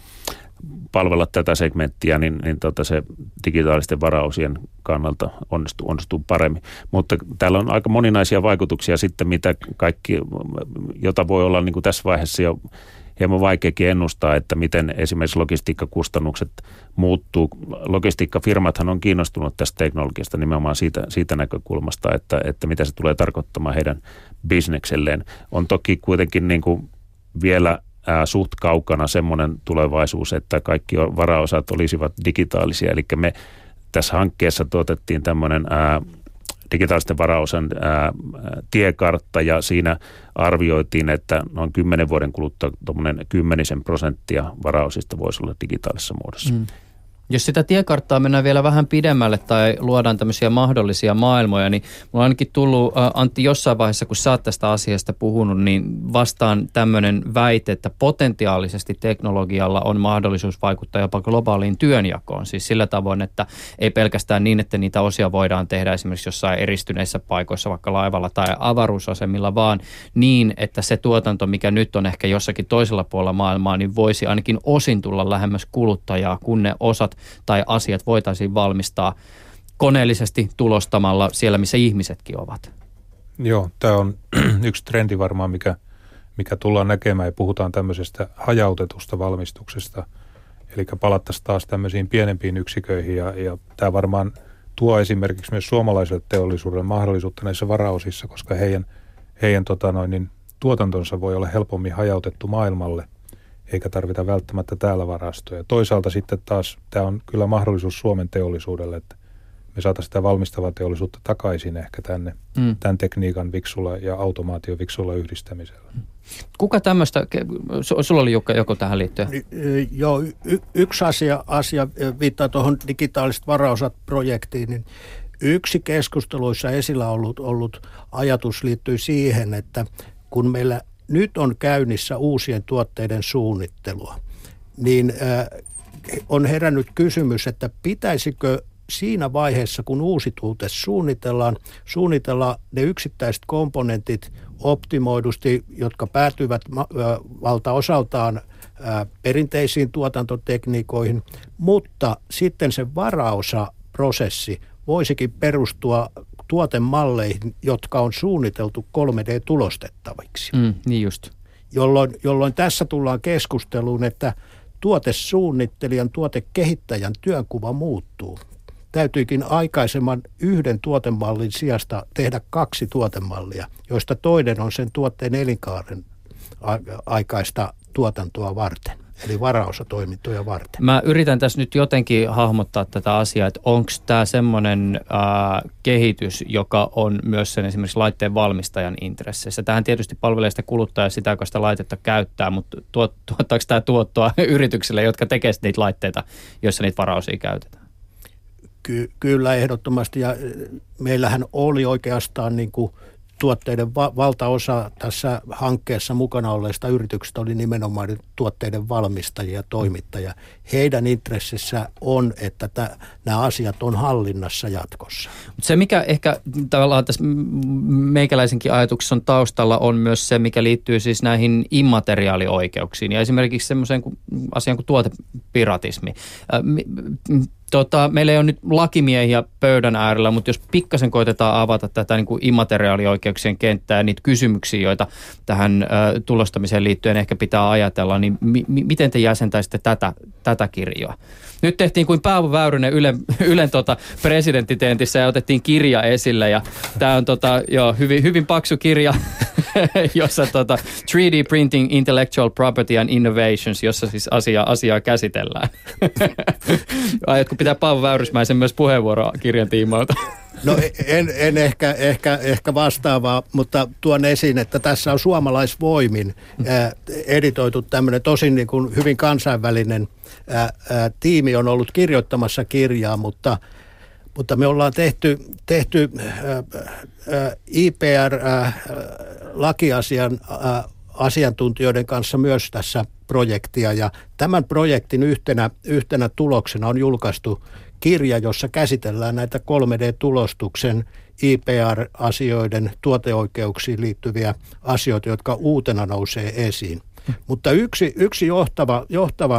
palvella tätä segmenttiä, niin, niin tota se digitaalisten varaosien kannalta onnistuu, onnistuu paremmin. Mutta täällä on aika moninaisia vaikutuksia sitten, mitä kaikki, jota voi olla niin kuin tässä vaiheessa jo hieman vaikeakin ennustaa, että miten esimerkiksi logistiikkakustannukset muuttuu. Logistiikkafirmathan on kiinnostunut tästä teknologiasta nimenomaan siitä, siitä näkökulmasta, että, että mitä se tulee tarkoittamaan heidän bisnekselleen. On toki kuitenkin niin kuin vielä Ää, suht kaukana semmoinen tulevaisuus, että kaikki varaosat olisivat digitaalisia. Eli me tässä hankkeessa tuotettiin tämmöinen ää, digitaalisten varaosan ää, tiekartta, ja siinä arvioitiin, että noin kymmenen vuoden kuluttua tuommoinen kymmenisen prosenttia varaosista voisi olla digitaalisessa muodossa. Mm. Jos sitä tiekarttaa mennään vielä vähän pidemmälle tai luodaan tämmöisiä mahdollisia maailmoja, niin mulla on ainakin tullut, Antti, jossain vaiheessa, kun sä oot tästä asiasta puhunut, niin vastaan tämmöinen väite, että potentiaalisesti teknologialla on mahdollisuus vaikuttaa jopa globaaliin työnjakoon. Siis sillä tavoin, että ei pelkästään niin, että niitä osia voidaan tehdä esimerkiksi jossain eristyneissä paikoissa, vaikka laivalla tai avaruusasemilla, vaan niin, että se tuotanto, mikä nyt on ehkä jossakin toisella puolella maailmaa, niin voisi ainakin osin tulla lähemmäs kuluttajaa, kun ne osat tai asiat voitaisiin valmistaa koneellisesti tulostamalla siellä, missä ihmisetkin ovat. Joo, tämä on yksi trendi varmaan, mikä, mikä tullaan näkemään, ja puhutaan tämmöisestä hajautetusta valmistuksesta, eli palattaisiin taas tämmöisiin pienempiin yksiköihin, ja, ja tämä varmaan tuo esimerkiksi myös suomalaiselle teollisuudelle mahdollisuutta näissä varaosissa, koska heidän, heidän tota noin, niin tuotantonsa voi olla helpommin hajautettu maailmalle, eikä tarvita välttämättä täällä varastoja. Toisaalta sitten taas tämä on kyllä mahdollisuus Suomen teollisuudelle, että me saataisiin sitä valmistavaa teollisuutta takaisin ehkä tänne mm. tämän tekniikan viksulla ja automaation viksulla yhdistämisellä. Kuka tämmöistä, sulla oli Jukka joku tähän liittyen? Joo, y- yksi asia, asia viittaa tuohon digitaaliset varaosat-projektiin, niin yksi keskusteluissa esillä ollut, ollut ajatus liittyy siihen, että kun meillä nyt on käynnissä uusien tuotteiden suunnittelua, niin äh, on herännyt kysymys, että pitäisikö siinä vaiheessa, kun uusi tuote suunnitellaan, suunnitella ne yksittäiset komponentit optimoidusti, jotka päätyvät äh, valtaosaltaan äh, perinteisiin tuotantotekniikoihin, mutta sitten se varaosaprosessi voisikin perustua tuotemalleihin, jotka on suunniteltu kolme D-tulostettaviksi. Mm, niin just. Jolloin, jolloin tässä tullaan keskusteluun, että tuotesuunnittelijan, tuotekehittäjän työnkuva muuttuu. Täytyykin aikaisemman yhden tuotemallin sijasta tehdä kaksi tuotemallia, joista toinen on sen tuotteen elinkaaren aikaista tuotantoa varten. Eli varaosatoimintoja varten. Mä yritän tässä nyt jotenkin hahmottaa tätä asiaa, että onko tämä semmoinen äh, kehitys, joka on myös sen esimerkiksi laitteen valmistajan intresseissä. Tähän tietysti palvelee sitä kuluttajaa sitä, joka sitä laitetta käyttää, mutta tuot, tuottaako tämä tuottoa yrityksille, jotka tekevät niitä laitteita, joissa niitä varaosia käytetään? Ky- kyllä ehdottomasti, ja meillähän oli oikeastaan niin kuin tuotteiden va- valtaosa tässä hankkeessa mukana olleista yrityksistä oli nimenomaan tuotteiden valmistajia ja toimittajia. Heidän intressissä on, että t- nämä asiat on hallinnassa jatkossa. Se, mikä ehkä tavallaan tässä meikäläisenkin ajatuksessa on taustalla, on myös se, mikä liittyy siis näihin immateriaalioikeuksiin ja esimerkiksi semmoiseen asiaan kuin tuotepiratismi. Tota, meillä ei ole nyt lakimiehiä pöydän äärellä, mutta jos pikkasen koitetaan avata tätä niin kuin immateriaalioikeuksien kenttää ja niitä kysymyksiä, joita tähän ö, tulostamiseen liittyen ehkä pitää ajatella, niin mi- mi- miten te jäsentäisitte tätä, tätä kirjoa? Nyt tehtiin kuin Paavo Väyrynen Ylen, Ylen tota presidenttitentissä ja otettiin kirja esille ja tämä on tota, joo, hyvin, hyvin paksu kirja, jossa tota, three D Printing, Intellectual Property and Innovations, jossa siis asiaa, asiaa käsitellään. Aiotko pitää Paavo Väyrysmäisen myös puheenvuoroa kirjan tiimoilta? No en, en ehkä, ehkä, ehkä vastaavaa, mutta tuon esiin, että tässä on suomalaisvoimin ää, editoitu tämmöinen tosin niin kuin hyvin kansainvälinen ää, ää, tiimi on ollut kirjoittamassa kirjaa, mutta, mutta me ollaan tehty, tehty ää, ää, I P R-lakiasian ää, asiantuntijoiden kanssa myös tässä projektia ja tämän projektin yhtenä, yhtenä tuloksena on julkaistu kirja, jossa käsitellään näitä kolme D-tulostuksen I P R-asioiden tuoteoikeuksiin liittyviä asioita, jotka uutena nousee esiin. Mutta yksi, yksi johtava, johtava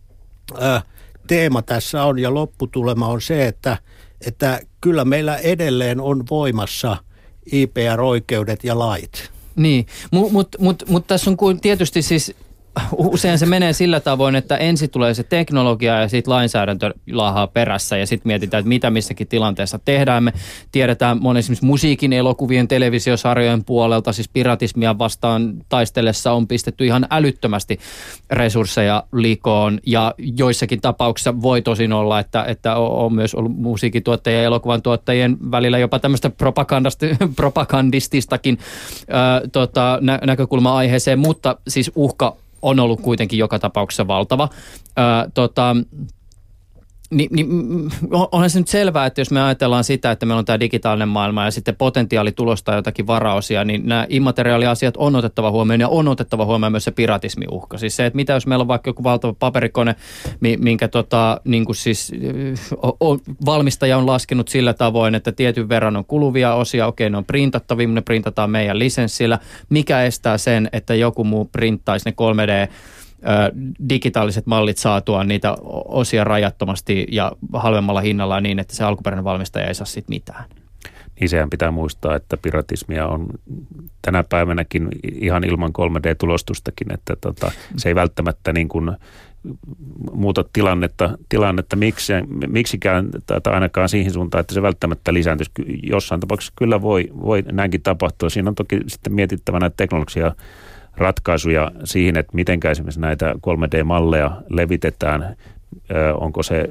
ää, teema tässä on ja lopputulema on se, että, että kyllä meillä edelleen on voimassa I P R-oikeudet ja lait. Niin, mutta mut, mut, mut tässä on kuin tietysti siis usein se menee sillä tavoin, että ensin tulee se teknologia ja sitten lainsäädäntö laahaa perässä ja sitten mietitään, että mitä missäkin tilanteessa tehdään. Me tiedetään monen esimerkiksi musiikin, elokuvien, televisiosarjojen puolelta, siis piratismia vastaan taistellessa on pistetty ihan älyttömästi resursseja likoon ja joissakin tapauksissa voi tosin olla, että, että on myös ollut musiikituottajien ja elokuvan tuottajien välillä jopa tämmöistä propagandististakin ää, tota, nä- näkökulma aiheeseen, mutta siis uhka on ollut kuitenkin joka tapauksessa valtava. Ää, tota, niin, niin, onhan se nyt selvää, että jos me ajatellaan sitä, että meillä on tämä digitaalinen maailma ja sitten potentiaali tulostaa jotakin varaosia, niin nämä immateriaaliasiat on otettava huomioon ja on otettava huomioon myös se piratismiuhka. Siis se, että mitä jos meillä on vaikka joku valtava paperikone, minkä tota, niin kuin siis, o, valmistaja on laskenut sillä tavoin, että tietyn verran on kuluvia osia, okei ne on printattavia, ne printataan meidän lisenssillä. Mikä estää sen, että joku muu printtaisi ne kolme D digitaaliset mallit saatua niitä osia rajattomasti ja halvemmalla hinnalla niin, että se alkuperäinen valmistaja ei saa siitä mitään. Niin sehän pitää muistaa, että piratismia on tänä päivänäkin ihan ilman kolme D-tulostustakin, että tota, se ei välttämättä niin kuin muuta tilannetta, tilannetta miksi, miksikään tai ainakaan siihen suuntaan, että se välttämättä lisääntyisi. Jossain tapauksessa kyllä voi, voi näinkin tapahtua. Siinä on toki sitten mietittävä näitä teknologisia ratkaisuja siihen, että miten esimerkiksi näitä kolme D-malleja levitetään. Ö, onko se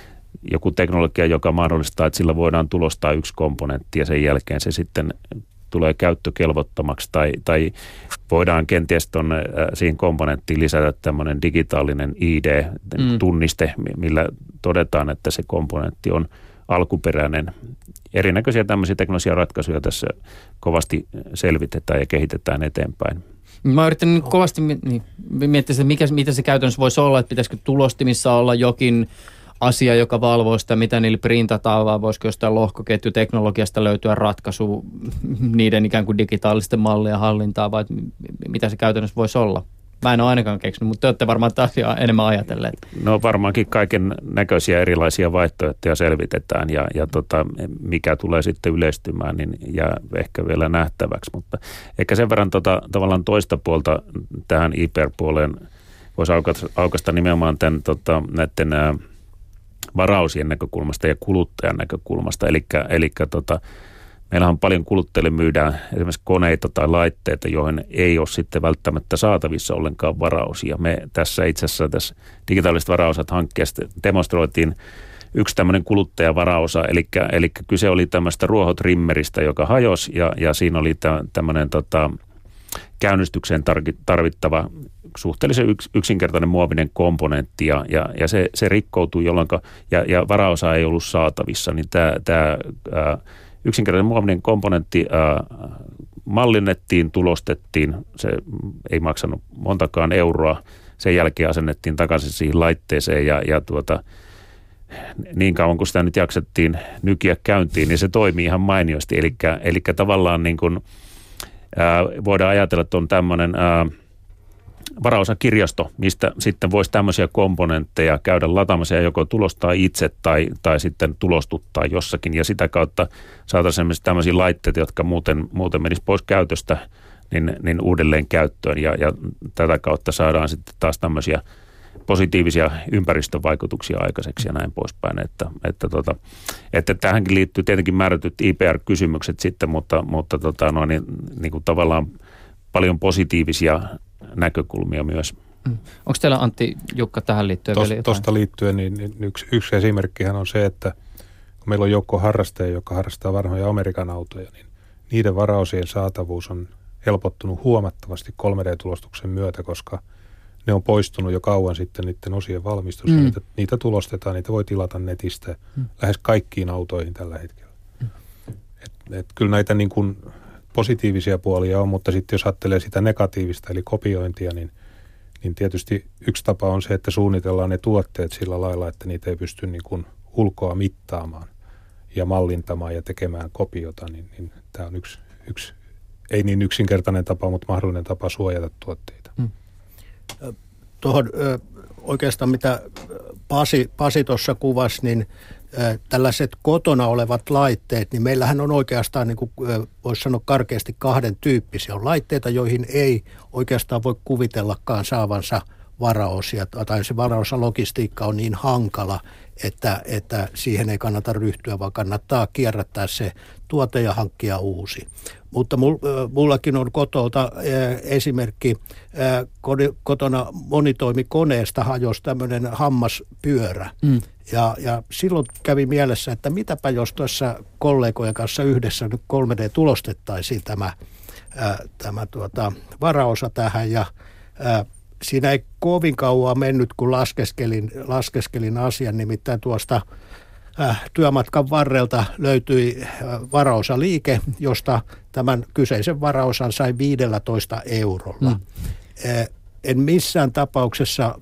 joku teknologia, joka mahdollistaa, että sillä voidaan tulostaa yksi komponentti ja sen jälkeen se sitten tulee käyttökelvottomaksi tai, tai voidaan kenties ton, äh, siihen komponenttiin lisätä tämmöinen digitaalinen I D-tunniste, mm. millä todetaan, että se komponentti on alkuperäinen. Erinäköisiä tämmöisiä teknologisia ratkaisuja tässä kovasti selvitetään ja kehitetään eteenpäin. Mä yritän kovasti niin, miettiä, että mikä, mitä se käytännössä voisi olla, että pitäisikö tulostimissa olla jokin asia, joka valvoo sitä, mitä niillä printataan, vai voisiko jostain lohkoketjuteknologiasta löytyä ratkaisu niiden ikään kuin digitaalisten mallien hallintaa, vai mitä se käytännössä voisi olla? Mä en ole ainakaan keksinyt, mutta te olette varmaan asiaa enemmän ajatelleet. No varmaankin kaiken näköisiä erilaisia vaihtoehtoja selvitetään ja, ja tota, mikä tulee sitten yleistymään, niin jää ehkä vielä nähtäväksi. Mutta ehkä sen verran tota, tavallaan toista puolta tähän I P R-puoleen voisi aukaista, aukaista nimenomaan tämän, tota, näiden ää, varausien näkökulmasta ja kuluttajan näkökulmasta. Eli, eli tota, meillähän on paljon kuluttajille myydään esimerkiksi koneita tai laitteita, joihin ei ole sitten välttämättä saatavissa ollenkaan varausia. Me tässä itse asiassa tässä digitaaliset varaosat hankkeesta demonstroitiin yksi tämmöinen kuluttajavaraosa, eli, eli kyse oli tämmöistä ruohotrimmeristä, joka hajosi ja, ja siinä oli tämmöinen tota, käynnistykseen tarvittava suhteellisen yks, yksinkertainen muovinen komponentti ja, ja, ja se, se rikkoutui jolloin, ja, ja varaosa ei ollut saatavissa, niin tämä, tämä ää, yksinkertainen muovinen komponentti ää, mallinnettiin, tulostettiin, se ei maksanut montakaan euroa, sen jälkeen asennettiin takaisin siihen laitteeseen ja, ja tuota, niin kauan kuin sitä nyt jaksettiin nykiä käyntiin, niin se toimii ihan mainiosti, eli, eli tavallaan niin kuin, ää, voidaan ajatella, että on tämmöinen ää, varaosakirjasto, mistä sitten voisi tämmöisiä komponentteja käydä lataamassa ja joko tulostaa itse tai, tai sitten tulostuttaa jossakin. Ja sitä kautta saataisiin tämmöisiä laitteita, jotka muuten, muuten menisivät pois käytöstä, niin, niin uudelleen käyttöön. Ja, ja tätä kautta saadaan sitten taas tämmöisiä positiivisia ympäristövaikutuksia aikaiseksi ja näin poispäin. Että, että, tota, että tähänkin liittyy tietenkin määrätyt I P R-kysymykset sitten, mutta, mutta tota, no, niin, niin kuin tavallaan paljon positiivisia näkökulmia myös. Mm. Onko teillä, Antti, Jukka, tähän liittyen Tos, vielä jotain? Tuosta liittyen, niin, niin yksi, yksi esimerkkihän on se, että kun meillä on joukko harrastajia, joka harrastaa vanhoja Amerikan autoja, niin niiden varaosien saatavuus on helpottunut huomattavasti kolme D-tulostuksen myötä, koska ne on poistunut jo kauan sitten niiden osien valmistus. Mm. Niitä, niitä tulostetaan, niitä voi tilata netistä mm. lähes kaikkiin autoihin tällä hetkellä. Mm. Et, et kyllä näitä niin kuin positiivisia puolia on, mutta sitten jos ajattelee sitä negatiivista eli kopiointia, niin, niin tietysti yksi tapa on se, että suunnitellaan ne tuotteet sillä lailla, että niitä ei pysty niin kuin ulkoa mittaamaan ja mallintamaan ja tekemään kopiota, niin, niin tämä on yksi, yksi, ei niin yksinkertainen tapa, mutta mahdollinen tapa suojata tuotteita. Mm. Tuohon oikeastaan mitä Pasi, Pasi tuossa kuvasi, niin tällaiset kotona olevat laitteet, niin meillähän on oikeastaan, niin kuin voisi sanoa karkeasti, kahden tyyppisiä. On laitteita, joihin ei oikeastaan voi kuvitellakaan saavansa varaosia, tai se varaosalogistiikka on niin hankala, että, että siihen ei kannata ryhtyä, vaan kannattaa kierrättää se tuote ja hankkia uusi. Mutta mullakin on kotolta esimerkki, kotona monitoimikoneesta hajosi tämmöinen hammaspyörä. Mm. Ja, ja silloin kävi mielessä, että mitäpä jos tuossa kollegojen kanssa yhdessä nyt kolme D-tulostettaisiin tämä, ää, tämä tuota, varaosa tähän. Ja ää, siinä ei kovin kauan mennyt, kun laskeskelin, laskeskelin asian, nimittäin tuosta äh, työmatkan varrelta löytyi äh, varaosaliike, josta tämän kyseisen varaosan sai viisitoista eurolla. Mm. Äh, en missään tapauksessa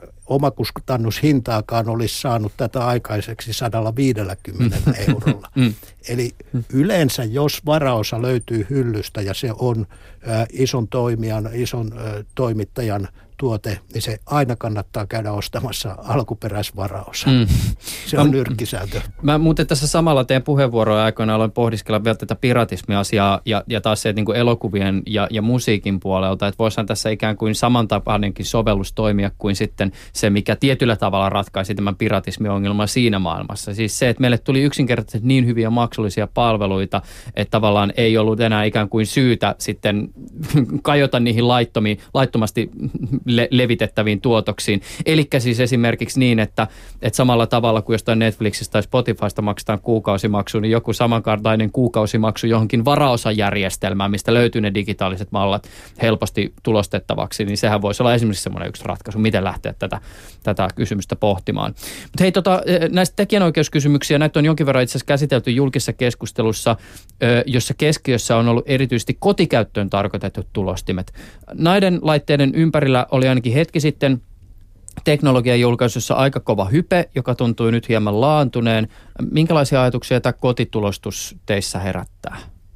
omakustannushintaakaan olisi saanut tätä aikaiseksi sata viisikymmentä eurolla. Mm. Eli yleensä, jos varaosa löytyy hyllystä ja se on äh, ison toimijan, ison äh, toimittajan tuote, niin se aina kannattaa käydä ostamassa alkuperäisvaraosa. Mm. Se on nyrkkisääntö. Mä muuten tässä samalla teidän puheenvuorojen aikoina aloin pohdiskella vielä tätä piratismiasiaa ja, ja taas se niin kuin elokuvien ja, ja musiikin puolelta, että voisihan tässä ikään kuin samantapainenkin sovellus toimia kuin sitten se, mikä tietyllä tavalla ratkaisi tämän piratismiongelman siinä maailmassa. Siis se, että meille tuli yksinkertaisesti niin hyviä maksullisia palveluita, että tavallaan ei ollut enää ikään kuin syytä sitten kajota niihin laittomiin, laittomasti Le- levitettäviin tuotoksiin. Elikkä siis esimerkiksi niin, että, että samalla tavalla kuin jostain Netflixistä tai Spotifysta maksetaan kuukausimaksu, niin joku samankaltainen kuukausimaksu johonkin varaosajärjestelmään, mistä löytyy ne digitaaliset mallat helposti tulostettavaksi, niin sehän voisi olla esimerkiksi semmoinen yksi ratkaisu, miten lähteä tätä, tätä kysymystä pohtimaan. Mutta hei, tota, näistä tekijänoikeuskysymyksiä, näitä on jonkin verran itse asiassa käsitelty julkisessa keskustelussa, jossa keskiössä on ollut erityisesti kotikäyttöön tarkoitetut tulostimet. Näiden laitteiden ympärillä oli ainakin hetki sitten teknologian julkaisussa aika kova hype, joka tuntui nyt hieman laantuneen. Minkälaisia ajatuksia tämä kotitulostus teissä herättää?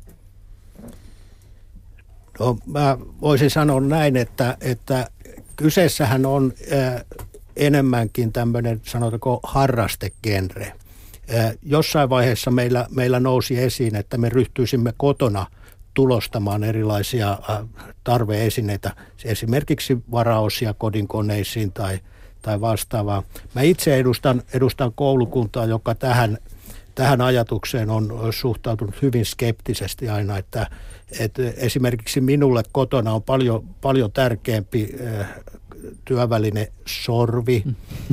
No, mä voisin sanoa näin, että, että kyseessähän on äh, enemmänkin tämmöinen, sanotaanko, harrastegenre. Äh, jossain vaiheessa meillä, meillä nousi esiin, että me ryhtyisimme kotona tulostamaan erilaisia tarveesineitä, esimerkiksi varaosia kodinkoneisiin tai, tai vastaavaa. Mä itse edustan, edustan koulukuntaa, joka tähän, tähän ajatukseen on suhtautunut hyvin skeptisesti aina, että, että esimerkiksi minulle kotona on paljon, paljon tärkeämpi äh, työväline sorvi,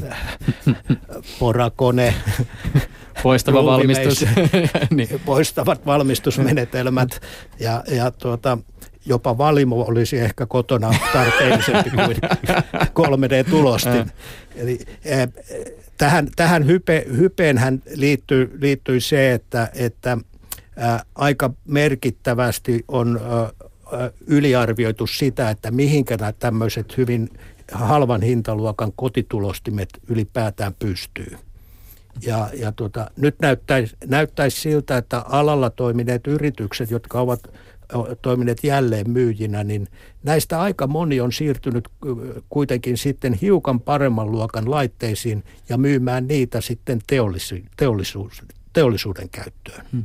porakone, Poistava valmistus. niin. Poistavat valmistusmenetelmät ja, ja tuota, jopa valimo olisi ehkä kotona tarpeellisempi kuin kolme D-tulostin. Eli eh, tähän, tähän hype, hypeenhän liittyy, liittyy se, että, että ä, aika merkittävästi on ä, yliarvioitu sitä, että mihinkä nämä tämmöiset hyvin halvan hintaluokan kotitulostimet ylipäätään pystyy. Ja, ja tuota, nyt näyttäisi, näyttäisi siltä, että alalla toimineet yritykset, jotka ovat toimineet jälleen myyjinä, niin näistä aika moni on siirtynyt kuitenkin sitten hiukan paremman luokan laitteisiin ja myymään niitä sitten teollisu- teollisuus, teollisuuden käyttöön. Hmm.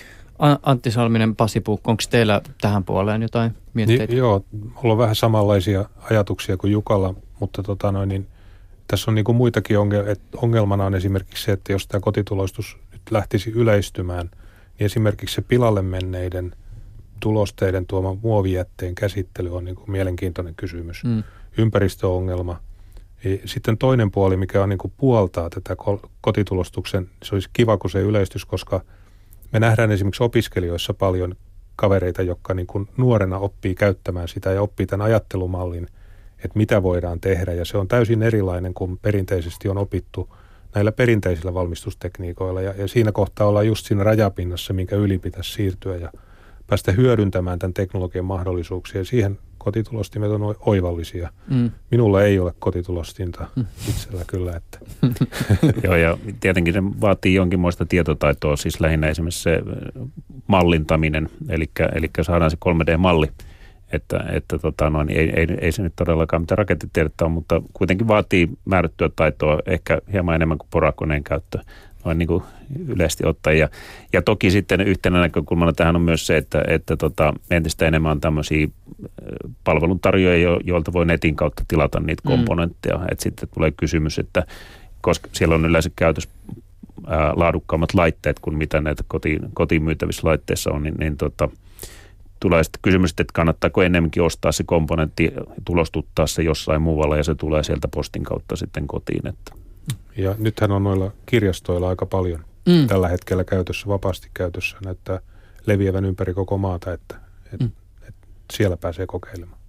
Antti Salminen, Pasi Puukko, onko teillä tähän puoleen jotain mietteitä? Niin, joo, mulla on vähän samanlaisia ajatuksia kuin Jukalla, mutta tota noin, niin tässä on niin kuin muitakin ongel- ongelmana on esimerkiksi se, että jos tämä kotitulostus nyt lähtisi yleistymään, niin esimerkiksi se pilalle menneiden tulosteiden tuoma muovijätteen käsittely on niin kuin mielenkiintoinen kysymys. Mm. Ympäristöongelma. Sitten toinen puoli, mikä on niin kuin puoltaa tätä kotitulostuksen, se olisi kiva, kun se yleistys, koska me nähdään esimerkiksi opiskelijoissa paljon kavereita, jotka niin kuin nuorena oppii käyttämään sitä ja oppii tämän ajattelumallin, että mitä voidaan tehdä. Ja se on täysin erilainen kuin perinteisesti on opittu näillä perinteisillä valmistustekniikoilla. Ja, ja siinä kohtaa ollaan just siinä rajapinnassa, minkä yli pitäisi siirtyä ja päästä hyödyntämään tämän teknologian mahdollisuuksia. Ja siihen kotitulostimet on oivallisia. Mm. Minulla ei ole kotitulostinta mm. itsellä kyllä. Että. Joo, ja tietenkin se vaatii jonkinmoista tietotaitoa, siis lähinnä esimerkiksi se mallintaminen, eli, eli saadaan se kolme D-malli. Että, että tota, no, niin ei, ei, ei se nyt todellakaan mitään rakettitiedettä ole, mutta kuitenkin vaatii määrättyä taitoa ehkä hieman enemmän kuin porakoneen käyttö noin niin kuin yleisesti ottaen. Ja, ja toki sitten yhtenä näkökulmana tähän on myös se, että, että tota, entistä enemmän on tämmöisiä palveluntarjoajia, joilta voi netin kautta tilata niitä komponentteja. Mm. Että sitten tulee kysymys, että koska siellä on yleensä käytössä ää, laadukkaammat laitteet kuin mitä näitä kotiin, kotiin myytävissä laitteissa on, niin, niin tota, tulee sitten kysymys, että kannattaako enemmänkin ostaa se komponentti, tulostuttaa se jossain muualla ja se tulee sieltä postin kautta sitten kotiin. Että. Ja nythän on noilla kirjastoilla aika paljon mm. tällä hetkellä käytössä, vapaasti käytössä, näyttää leviävän ympäri koko maata, että, että, mm. että siellä pääsee kokeilemaan.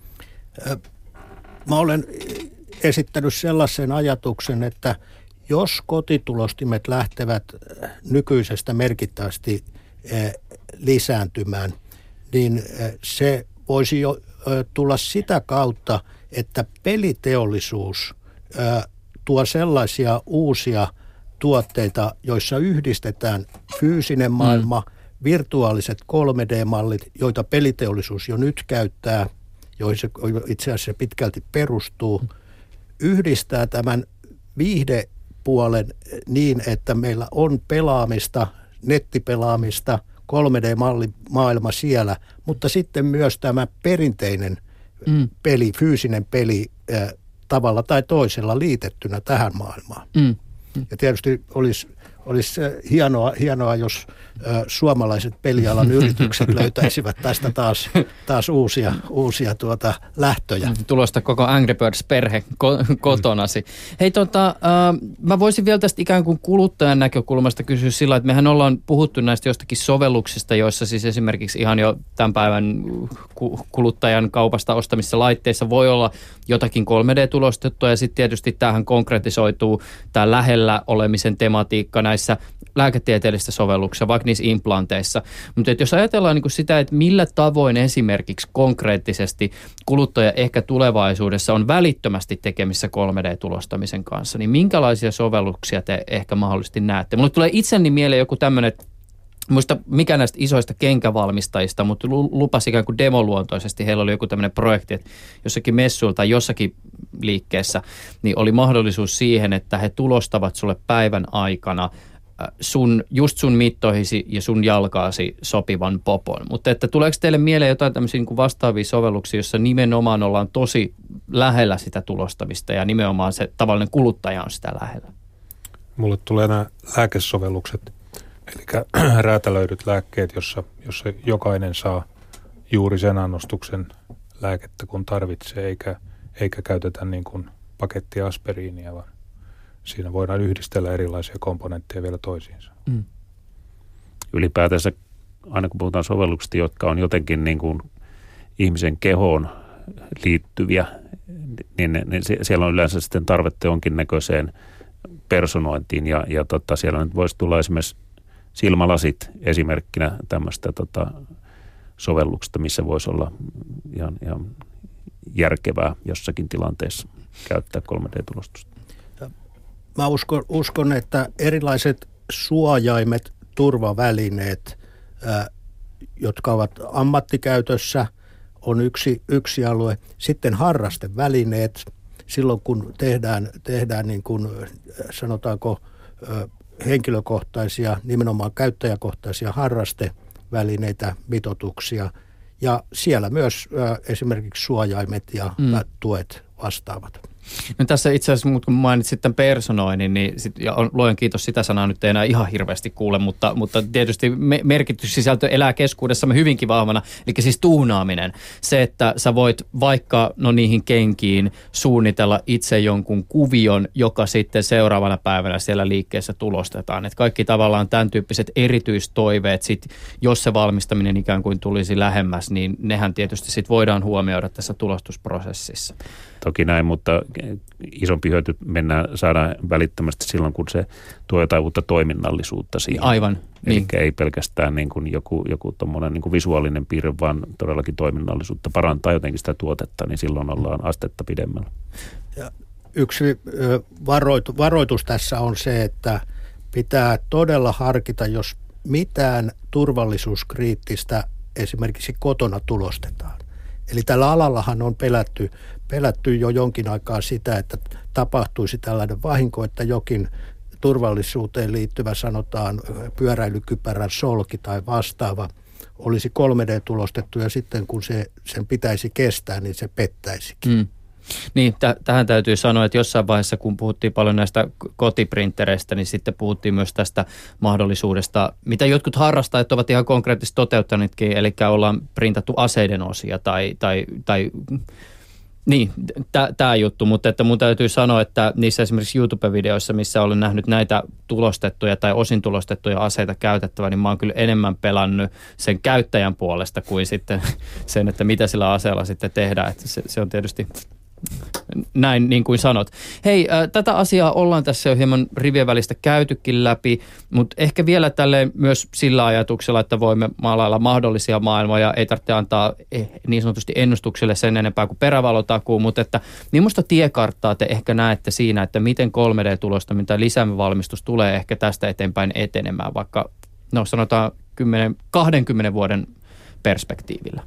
Mä olen esittänyt sellaisen ajatuksen, että jos kotitulostimet lähtevät nykyisestä merkittävästi lisääntymään, niin se voisi jo tulla sitä kautta, että peliteollisuus tuo sellaisia uusia tuotteita, joissa yhdistetään fyysinen maailma, mm. virtuaaliset kolme D-mallit, joita peliteollisuus jo nyt käyttää, joihin se itse asiassa pitkälti perustuu, yhdistää tämän viihdepuolen niin, että meillä on pelaamista, nettipelaamista, kolme D-maailma siellä, mutta sitten myös tämä perinteinen mm. peli, fyysinen peli äh, tavalla tai toisella liitettynä tähän maailmaan. Mm. Mm. Ja tietysti olisi, olisi hienoa, hienoa, jos äh, suomalaiset pelialan yritykset löytäisivät tästä taas, taas uusia, uusia tuota lähtöjä. Tulosta koko Angry Birds-perhe ko- kotonasi. Hei tota, äh, mä voisin vielä tästä ikään kuin kuluttajan näkökulmasta kysyä sillä, että mehän ollaan puhuttu näistä jostakin sovelluksista, joissa siis esimerkiksi ihan jo tämän päivän kuluttajan kaupasta ostamissa laitteissa voi olla jotakin kolme D-tulostettua ja sitten tietysti tämähän konkretisoituu tämä lähellä olemisen tematiikka näissä lääketieteellisissä sovelluksissa, vaikka niissä implanteissa. Mutta jos ajatellaan niin kuin sitä, että millä tavoin esimerkiksi konkreettisesti kuluttaja ehkä tulevaisuudessa on välittömästi tekemissä kolme D-tulostamisen kanssa, niin minkälaisia sovelluksia te ehkä mahdollisesti näette? Mulle tulee itseni mieleen joku tämmöinen, muista mikä näistä isoista kenkävalmistajista, mutta lupasi ikään kuin demoluontoisesti. Heillä oli joku tämmöinen projekti, että jossakin messuilla tai jossakin liikkeessä, niin oli mahdollisuus siihen, että he tulostavat sulle päivän aikana sun, just sun mittoihisi ja sun jalkaasi sopivan popon. Mutta että tuleeko teille mieleen jotain tämmöisiä niin kuin vastaavia sovelluksia, jossa nimenomaan ollaan tosi lähellä sitä tulostamista ja nimenomaan se tavallinen kuluttaja on sitä lähellä? Mulle tulee nämä lääkesovellukset, eli räätälöidyt lääkkeet, jossa, jossa jokainen saa juuri sen annostuksen lääkettä, kun tarvitsee, eikä, eikä käytetä niin kuin pakettia aspiriinia, vaan siinä voidaan yhdistellä erilaisia komponentteja vielä toisiinsa. Mm. Ylipäätänsä, aina kun puhutaan sovelluksista, jotka on jotenkin niin kuin ihmisen kehoon liittyviä, niin, niin siellä on yleensä sitten tarvetta jonkinnäköiseen personointiin. Ja, ja tota, siellä nyt voisi tulla esimerkiksi silmälasit esimerkkinä tämmöistä tota, sovelluksesta, missä voisi olla ihan, ihan järkevää jossakin tilanteessa käyttää kolme D-tulostusta. Mä uskon, uskon, että erilaiset suojaimet, turvavälineet ää, jotka ovat ammattikäytössä, on yksi, yksi alue. Sitten harrastevälineet, silloin kun tehdään, tehdään niin kuin, sanotaanko henkilökohtaisia, nimenomaan käyttäjäkohtaisia harrastevälineitä, mitoituksia. Ja siellä myös esimerkiksi suojaimet ja mm. tuet vastaavat. No tässä itse asiassa, kun mainitsit tämän personoinnin, niin sit, ja on, luojan kiitos, sitä sanaa nyt ei enää ihan hirveästi kuule, mutta, mutta tietysti me, merkityssisältö elää keskuudessamme hyvinkin vahvana, eli siis tuunaaminen. Se, että sä voit vaikka no niihin kenkiin suunnitella itse jonkun kuvion, joka sitten seuraavana päivänä siellä liikkeessä tulostetaan. Et kaikki tavallaan tämän tyyppiset erityistoiveet, sit, jos se valmistaminen ikään kuin tulisi lähemmäs, niin nehän tietysti sit voidaan huomioida tässä tulostusprosessissa. Toki näin, mutta isompi hyöty mennään saadaan välittömästi silloin, kun se tuo jotain uutta toiminnallisuutta siihen. Aivan. Eli niin. ei pelkästään niin kuin joku, joku tommoinen niin kuin visuaalinen piirre, vaan todellakin toiminnallisuutta parantaa jotenkin sitä tuotetta, niin silloin ollaan astetta pidemmällä. Ja yksi varoitu, varoitus tässä on se, että pitää todella harkita, jos mitään turvallisuuskriittistä esimerkiksi kotona tulostetaan. Eli tällä alallahan on pelätty, pelätty jo jonkin aikaa sitä, että tapahtuisi tällainen vahinko, että jokin turvallisuuteen liittyvä, sanotaan pyöräilykypärän solki tai vastaava, olisi kolme D-tulostettu ja sitten kun se, sen pitäisi kestää, niin se pettäisikin. Mm. Niin, t- tähän täytyy sanoa, että jossain vaiheessa, kun puhuttiin paljon näistä kotiprintereistä, niin sitten puhuttiin myös tästä mahdollisuudesta, mitä jotkut harrastajat ovat ihan konkreettisesti toteuttaneetkin, eli ollaan printattu aseiden osia tai, tai, tai niin, tämä juttu, mutta että mun täytyy sanoa, että niissä esimerkiksi YouTube-videoissa, missä olen nähnyt näitä tulostettuja tai osin tulostettuja aseita käytettävä, niin mä oon kyllä enemmän pelannut sen käyttäjän puolesta kuin sitten sen, että mitä sillä aseella sitten tehdään, että se, se on tietysti näin niin kuin sanot. Hei, äh, tätä asiaa ollaan tässä jo hieman rivien välistä käytykin läpi, mutta ehkä vielä tälleen myös sillä ajatuksella, että voimme maalailla mahdollisia maailmoja, ei tarvitse antaa eh, niin sanotusti ennustukselle sen enempää kuin perävalotakuu, mutta että millaista tiekarttaa te ehkä näette siinä, että miten kolme D-tulostaminen tai lisävalmistus tulee ehkä tästä eteenpäin etenemään, vaikka no sanotaan kymmenen, kahdenkymmenen vuoden perspektiivillä?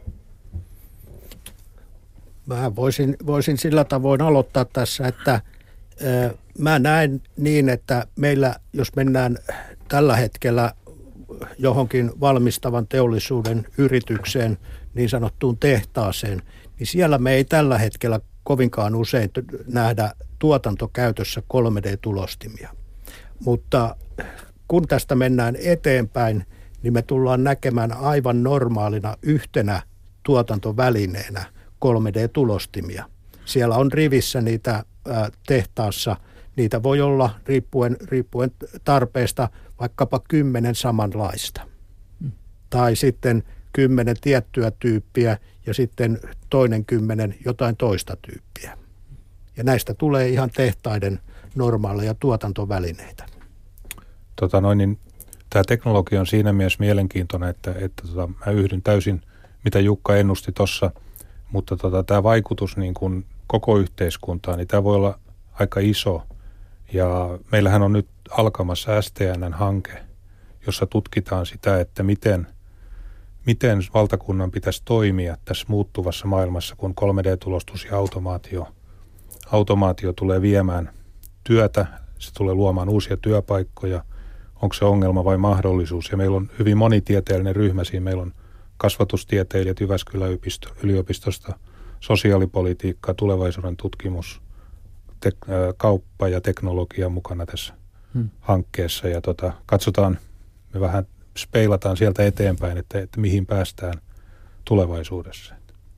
Mä voisin, voisin sillä tavoin aloittaa tässä, että ö, mä näen niin, että meillä, jos mennään tällä hetkellä johonkin valmistavan teollisuuden yritykseen, niin sanottuun tehtaaseen, niin siellä me ei tällä hetkellä kovinkaan usein nähdä tuotantokäytössä kolme D-tulostimia. Mutta kun tästä mennään eteenpäin, niin me tullaan näkemään aivan normaalina yhtenä tuotantovälineenä kolme D-tulostimia. Siellä on rivissä niitä ää, tehtaassa, niitä voi olla riippuen, riippuen tarpeesta vaikkapa kymmenen samanlaista. Hmm. Tai sitten kymmenen tiettyä tyyppiä ja sitten toinen kymmenen jotain toista tyyppiä. Ja näistä tulee ihan tehtaiden normaaleja tuotantovälineitä. Tota noin, niin, tämä teknologia on siinä mielessä mielenkiintoinen, että, että tota, mä yhdyn täysin, mitä Jukka ennusti tuossa. Mutta tota, tämä vaikutus niin kuin koko yhteiskuntaan, niin tämä voi olla aika iso. Ja meillähän on nyt alkamassa S T N-hanke, jossa tutkitaan sitä, että miten, miten valtakunnan pitäisi toimia tässä muuttuvassa maailmassa, kun kolme D-tulostus ja automaatio, automaatio tulee viemään työtä, se tulee luomaan uusia työpaikkoja. Onko se ongelma vai mahdollisuus? Ja meillä on hyvin monitieteellinen ryhmä siinä. Meillä on kasvatustieteilijät Jyväskylän yliopistosta, sosiaalipolitiikka, tulevaisuuden tutkimus, te, kauppa ja teknologia mukana tässä hmm. hankkeessa. Ja tota, katsotaan, me vähän speilataan sieltä eteenpäin, että, että mihin päästään tulevaisuudessa.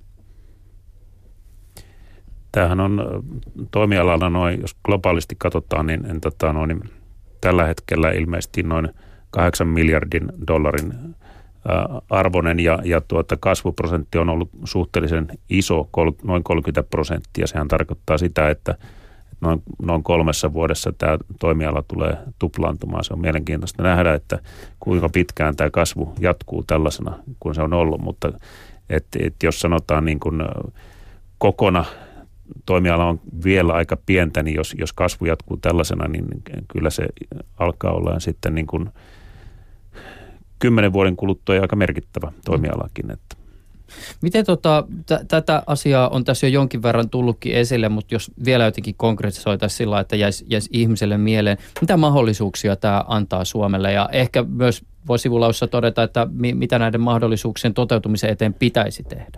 Tämähän on toimialalla noin, jos globaalisti katsotaan, niin, en, tota, noin, niin tällä hetkellä ilmeisesti noin kahdeksan miljardin dollarin arvoinen ja, ja tuota, kasvuprosentti on ollut suhteellisen iso, kol, noin kolmekymmentä prosenttia. Sehän tarkoittaa sitä, että noin, noin kolmessa vuodessa tämä toimiala tulee tuplaantumaan. Se on mielenkiintoista nähdä, että kuinka pitkään tämä kasvu jatkuu tällaisena kuin se on ollut, mutta et, et jos sanotaan niin kuin kokona toimiala on vielä aika pientä, niin jos, jos kasvu jatkuu tällaisena, niin kyllä se alkaa olla sitten niin kuin kymmenen vuoden kuluttua aika merkittävä toimialakin. Että. Miten tota, t- tätä asiaa on tässä jo jonkin verran tullutkin esille, mutta jos vielä jotenkin konkretisoitaisiin sillä, että jäisi, jäisi ihmiselle mieleen, mitä mahdollisuuksia tämä antaa Suomelle ja ehkä myös voi sivulaussa todeta, että mi- mitä näiden mahdollisuuksien toteutumisen eteen pitäisi tehdä?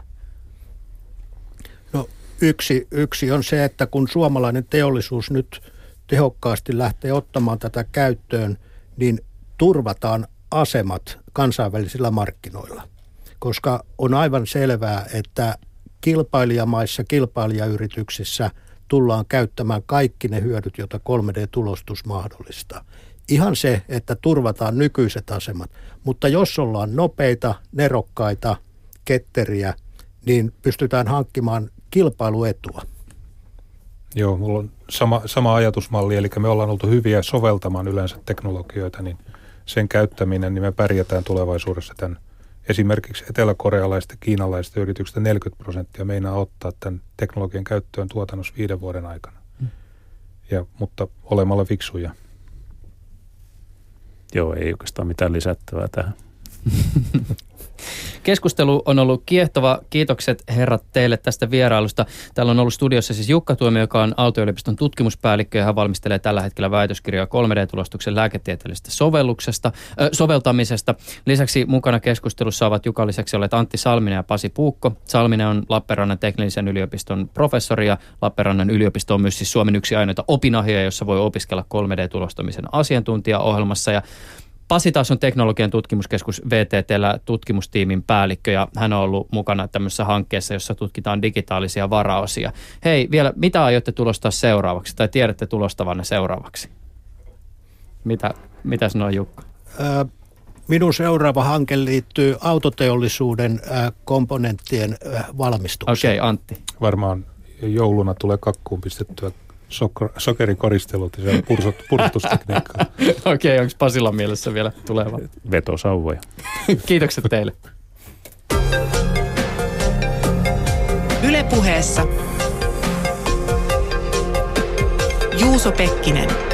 No yksi, yksi on se, että kun suomalainen teollisuus nyt tehokkaasti lähtee ottamaan tätä käyttöön, niin turvataan asemat kansainvälisillä markkinoilla. Koska on aivan selvää, että kilpailijamaissa, kilpailijayrityksissä tullaan käyttämään kaikki ne hyödyt, joita kolme D-tulostus mahdollistaa. Ihan se, että turvataan nykyiset asemat, mutta jos ollaan nopeita, nerokkaita, ketteriä, niin pystytään hankkimaan kilpailuetua. Joo, mulla on sama, sama ajatusmalli, eli me ollaan oltu hyviä soveltamaan yleensä teknologioita, niin sen käyttäminen, niin me pärjätään tulevaisuudessa tämän esimerkiksi eteläkorealaisista ja kiinalaisista yrityksistä neljäkymmentä prosenttia meinaa ottaa tämän teknologian käyttöön tuotannossa viiden vuoden aikana, ja, mutta olemalla fiksuja. Joo, ei oikeastaan mitään lisättävää tähän. Keskustelu on ollut kiehtova. Kiitokset herrat teille tästä vierailusta. Täällä on ollut studiossa siis Jukka Tuomio, joka on Aalto-yliopiston tutkimuspäällikkö ja hän valmistelee tällä hetkellä väitöskirjaa kolme D-tulostuksen lääketieteellisestä sovelluksesta, äh, soveltamisesta. Lisäksi mukana keskustelussa ovat Jukan lisäksi olleet Antti Salminen ja Pasi Puukko. Salminen on Lappeenrannan teknillisen yliopiston professori ja Lappeenrannan yliopisto on myös siis Suomen yksi ainoita opinahjoja, jossa voi opiskella kolme D-tulostamisen asiantuntijaohjelmassa ja Pasi taas on Teknologian tutkimuskeskus V T T:llä tutkimustiimin päällikkö ja hän on ollut mukana tämmöisessä hankkeessa, jossa tutkitaan digitaalisia varaosia. Hei, vielä mitä aiotte tulostaa seuraavaksi tai tiedätte tulostavanne seuraavaksi? Mitä, mitä sanoo Jukka? Ää, minun seuraava hanke liittyy autoteollisuuden ää, komponenttien ää, valmistukseen. Okei, okay, Antti. Varmaan jouluna tulee kakkuun pistettyä sokerikoristelut ja se on purstustekniikkaa. Okei, okay, onko Pasilla mielessä vielä tuleva? Vetosauvoja. Kiitokset teille. Yle Puheessa Juuso Pekkinen.